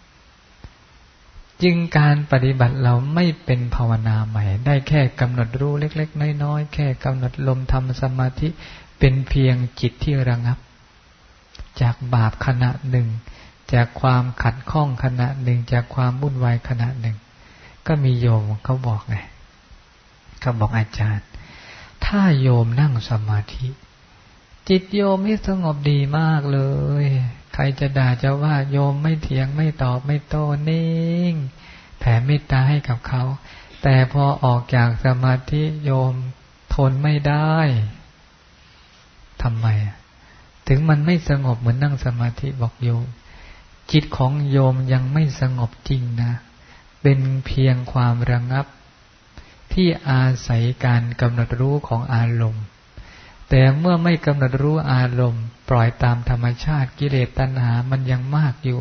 จึงการปฏิบัติเราไม่เป็นภาวนาใหม่ได้แค่กำหนดรู้เล็กๆน้อยๆแค่กำหนดลมทำสมาธิเป็นเพียงจิตที่ระงับจากบาปขณะหนึ่งจากความขัดข้องขณะหนึ่งจากความวุ่นวายขณะหนึ่งก็มีโยมเขาบอกไงเขาบอกอาจารย์ถ้าโยมนั่งสมาธิจิตโยมนี่สงบดีมากเลยใครจะด่าจะว่าโยมไม่เถียงไม่ตอบไม่โต้นิ่งแผ่เมตตาให้กับเขาแต่พอออกจากสมาธิโยมทนไม่ได้ทำไมถึงมันไม่สงบเหมือนนั่งสมาธิบอกโยมจิตของโยมยังไม่สงบจริงนะเป็นเพียงความระงับที่อาศัยการกำหนดรู้ของอารมณ์แต่เมื่อไม่กำหนดรู้อารมณ์ปล่อยตามธรรมชาติกิเลสตัณหามันยังมากอยู่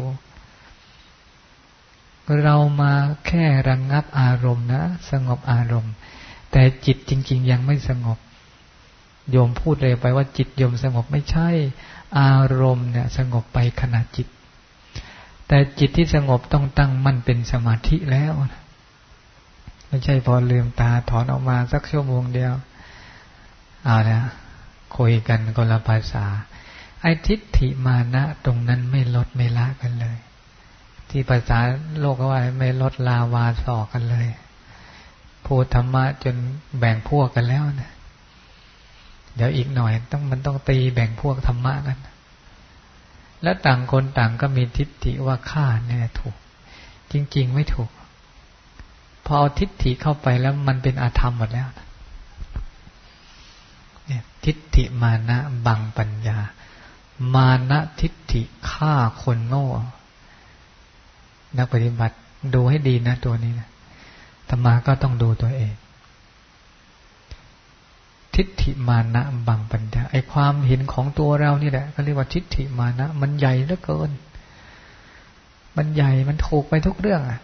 เรามาแค่ระงับอารมณ์นะสงบอารมณ์แต่จิตจริงๆยังไม่สงบโยมพูดเลยไปว่าจิตโยมสงบไม่ใช่อารมณ์เนี่ยสงบไปขณะจิตแต่จิตที่สงบต้องตั้งมั่นเป็นสมาธิแล้วไม่ใช่พอลืมตาถอนออกมาสักชั่วโมงเดียวเอานะคุยกันคนละภาษาไอ้ทิฏฐิมานะตรงนั้นไม่ลดไม่ละกันเลยที่ภาษาโลกว่าไม่ลดลาวาสอกกันเลยพูดธรรมะจนแบ่งพวกกันแล้วนะเดี๋ยวอีกหน่อยมันต้องตีแบ่งพวกธรรมะกันแล้วต่างคนต่างก็มีทิฏฐิว่าข้าเนี่ยถูกจริงๆไม่ถูกพอเอาทิฏฐิเข้าไปแล้วมันเป็นอาธรรมหมดแล้วเนี่ยทิฏฐิมานะบังปัญญามานะทิฏฐิฆ่าคนโง่นักปฏิบัติดูให้ดีนะตัวนี้นะธรรมะก็ต้องดูตัวเองทิฏฐิมานะบังปัญญาไอ้ความเห็นของตัวเรานี่แหละก็เรียกว่าทิฏฐิมานะมันใหญ่เหลือเกินมันใหญ่มันถูกไปทุกเรื่องอ่ะ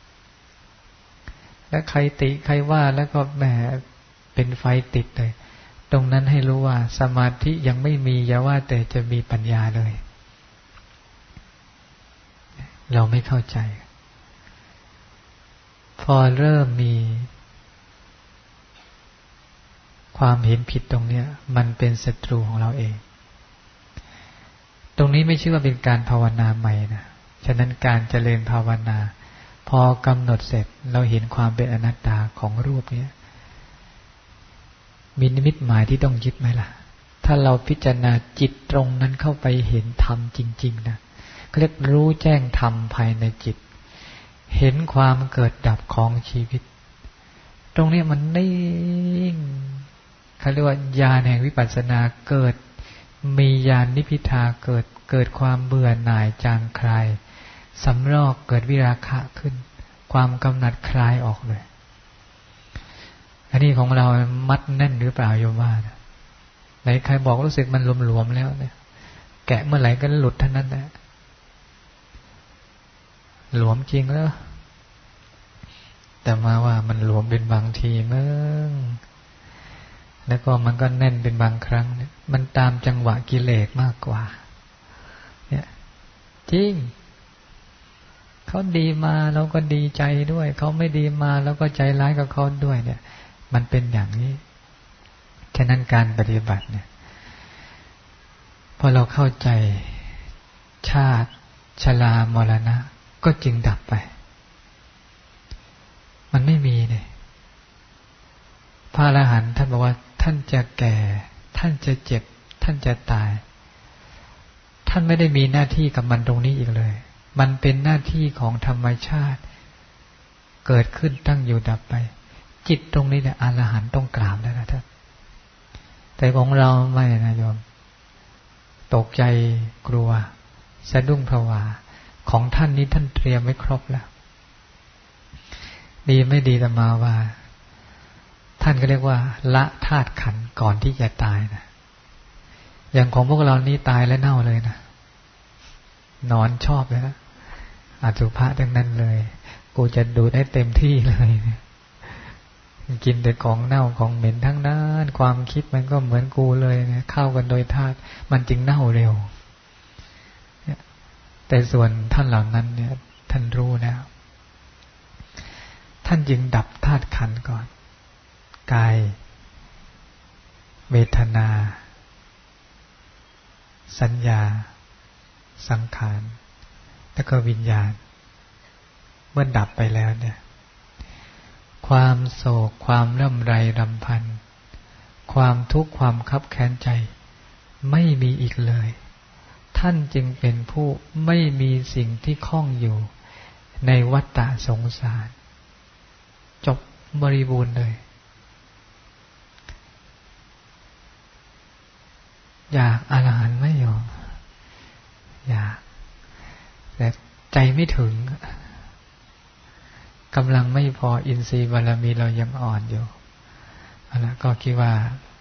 แล้วใครติใครว่าแล้วก็แหมเป็นไฟติดเลยตรงนั้นให้รู้ว่าสมาธิยังไม่มีอย่าว่าแต่จะมีปัญญาเลยเราไม่เข้าใจพอเริ่มมีความเห็นผิดตรงเนี้ยมันเป็นศัตรูของเราเองตรงนี้ไม่ชื่อว่าเป็นการภาวนาใหม่นะฉะนั้นการเจริญภาวนาพอกำหนดเสร็จเราเห็นความเป็นอนัตตาของรูปนี้มีนิมิตหมายที่ต้องยึดไหมล่ะถ้าเราพิจารณาจิตตรงนั้นเข้าไปเห็นธรรมจริงๆนะเขาเรียกรู้แจ้งธรรมภายในจิตเห็นความเกิดดับของชีวิตตรงนี้มันนิ่งเขาเรียกว่าญาณแห่งวิปัสสนาเกิดมีญาณนิพพิทาเกิดความเบื่อหน่ายจางคลายสำรอกเกิดวิราคะขึ้นความกำหนัดคลายออกเลยอันนี้ของเรามัดแน่นหรือเปล่าโยมว่านะไหนใครบอกรู้สึกมันหลวมๆแล้วเนี่ยแกะเมื่อไหร่ก็หลุดเท่านั้นแหละหลวมจริงแล้วแต่มาว่ามันหลวมเป็นบางทีมึงแล้วก็มันก็แน่นเป็นบางครั้งเนี่ยมันตามจังหวะกิเลสมากกว่าเนี่ยจริงเขาดีมาเราก็ดีใจด้วยเขาไม่ดีมาเราก็ใจร้ายกับเขาด้วยเนี่ยมันเป็นอย่างนี้ฉะนั้นการปฏิบัติเนี่ยพอเราเข้าใจชาติชรามรณะก็จึงดับไปมันไม่มีเนี่ยพระอรหันต์ท่านบอกว่าท่านจะแก่ท่านจะเจ็บท่านจะตายท่านไม่ได้มีหน้าที่กับมันตรงนี้อีกเลยมันเป็นหน้าที่ของธรรมชาติเกิดขึ้นตั้งอยู่ดับไปจิตตรงนี้เนี่ยอรหันต์ต้องกราบแล้วนะท่านแต่ของเราไม่นะโยมตกใจกลัวสะดุ้งผวาของท่านนี้ท่านเตรียมไว้ครบแล้วดีไม่ดีแต่มาว่าท่านก็เรียกว่าละธาตุขันธ์ก่อนที่จะตายนะอย่างของพวกเรานี้ตายแล้วเน่าเลยนะนอนชอบเลยนะอสุภะทั้งนั้นเลยกูจะดูดให้เต็มที่เลยกินแต่ของเน่าของเหม็นทั้งนั้นความคิดมันก็เหมือนกูเลยนะเข้ากันโดยธาตุมันจึงเน่าเร็วแต่ส่วนท่านเหล่านั้นเนี่ยท่านรู้แล้วท่านจึงดับธาตุขันธ์ก่อนกายเวทนาสัญญาสังขารแล้วก็วิญญาณเมื่อดับไปแล้วเนี่ยความโศกความร่ำไรรำพันความทุกข์ความคับแค้นใจไม่มีอีกเลยท่านจึงเป็นผู้ไม่มีสิ่งที่ข้องอยู่ในวัฏฏะสงสารจบบริบูรณ์เลยอยากอรหันต์ไม่ยอมอยากแต่ใจไม่ถึงกำลังไม่พออินทรีย์บารมีเรายังอ่อนอยู่แล้วก็คิดว่า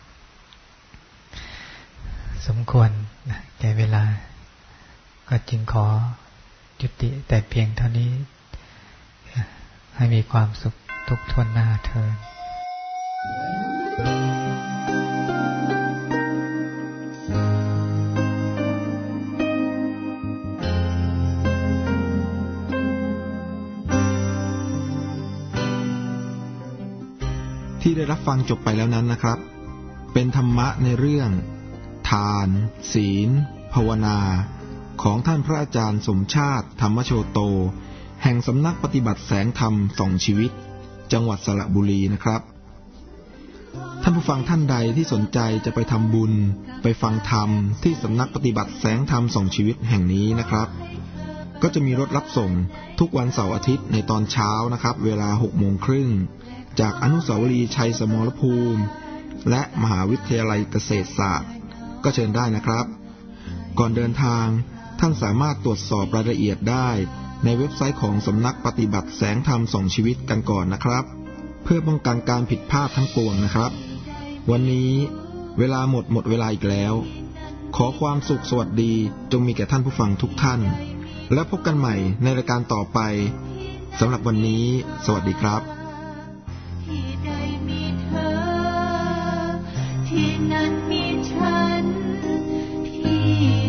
สมควรแก่เวลาก็จึงขอยุติแต่เพียงเท่านี้ให้มีความสุขทุกทวนหน้าเทินที่ได้รับฟังจบไปแล้วนั้นนะครับเป็นธรรมะในเรื่องทานศีลภาวนาของท่านพระอาจารย์สมชาติธรรมโชโตแห่งสำนักปฏิบัติแสงธรรมส่องชีวิตจังหวัดสระบุรีนะครับานผู้ฟังท่านใดที่สนใจจะไปทำบุญไปฟังธรรมที่สำนักปฏิบัติแสงธรรมส่องชีวิตแห่งนี้นะครับก็จะมีรถรับส่งทุกวันเสาร์อาทิตย์ในตอนเช้านะครับเวลา 6:30 น.จากอนุสาวรีย์ชัยสมรภูมิและมหาวิทยาลัยเกษตรศาสตร์ก็เชิญได้นะครับก่อนเดินทางท่านสามารถตรวจสอบรายละเอียดได้ในเว็บไซต์ของสำนักปฏิบัติแสงธรรมส่องชีวิตกันก่อนนะครับเพื่อป้องกันการผิดพลาดทั้งปวงนะครับวันนี้เวลาหมดเวลาอีกแล้วขอความสุขสวัสดีจงมีแก่ท่านผู้ฟังทุกท่านและพบกันใหม่ในรายการต่อไปสำหรับวันนี้สวัสดีครับที่ใดมีเธอที่นั้นมีฉันที่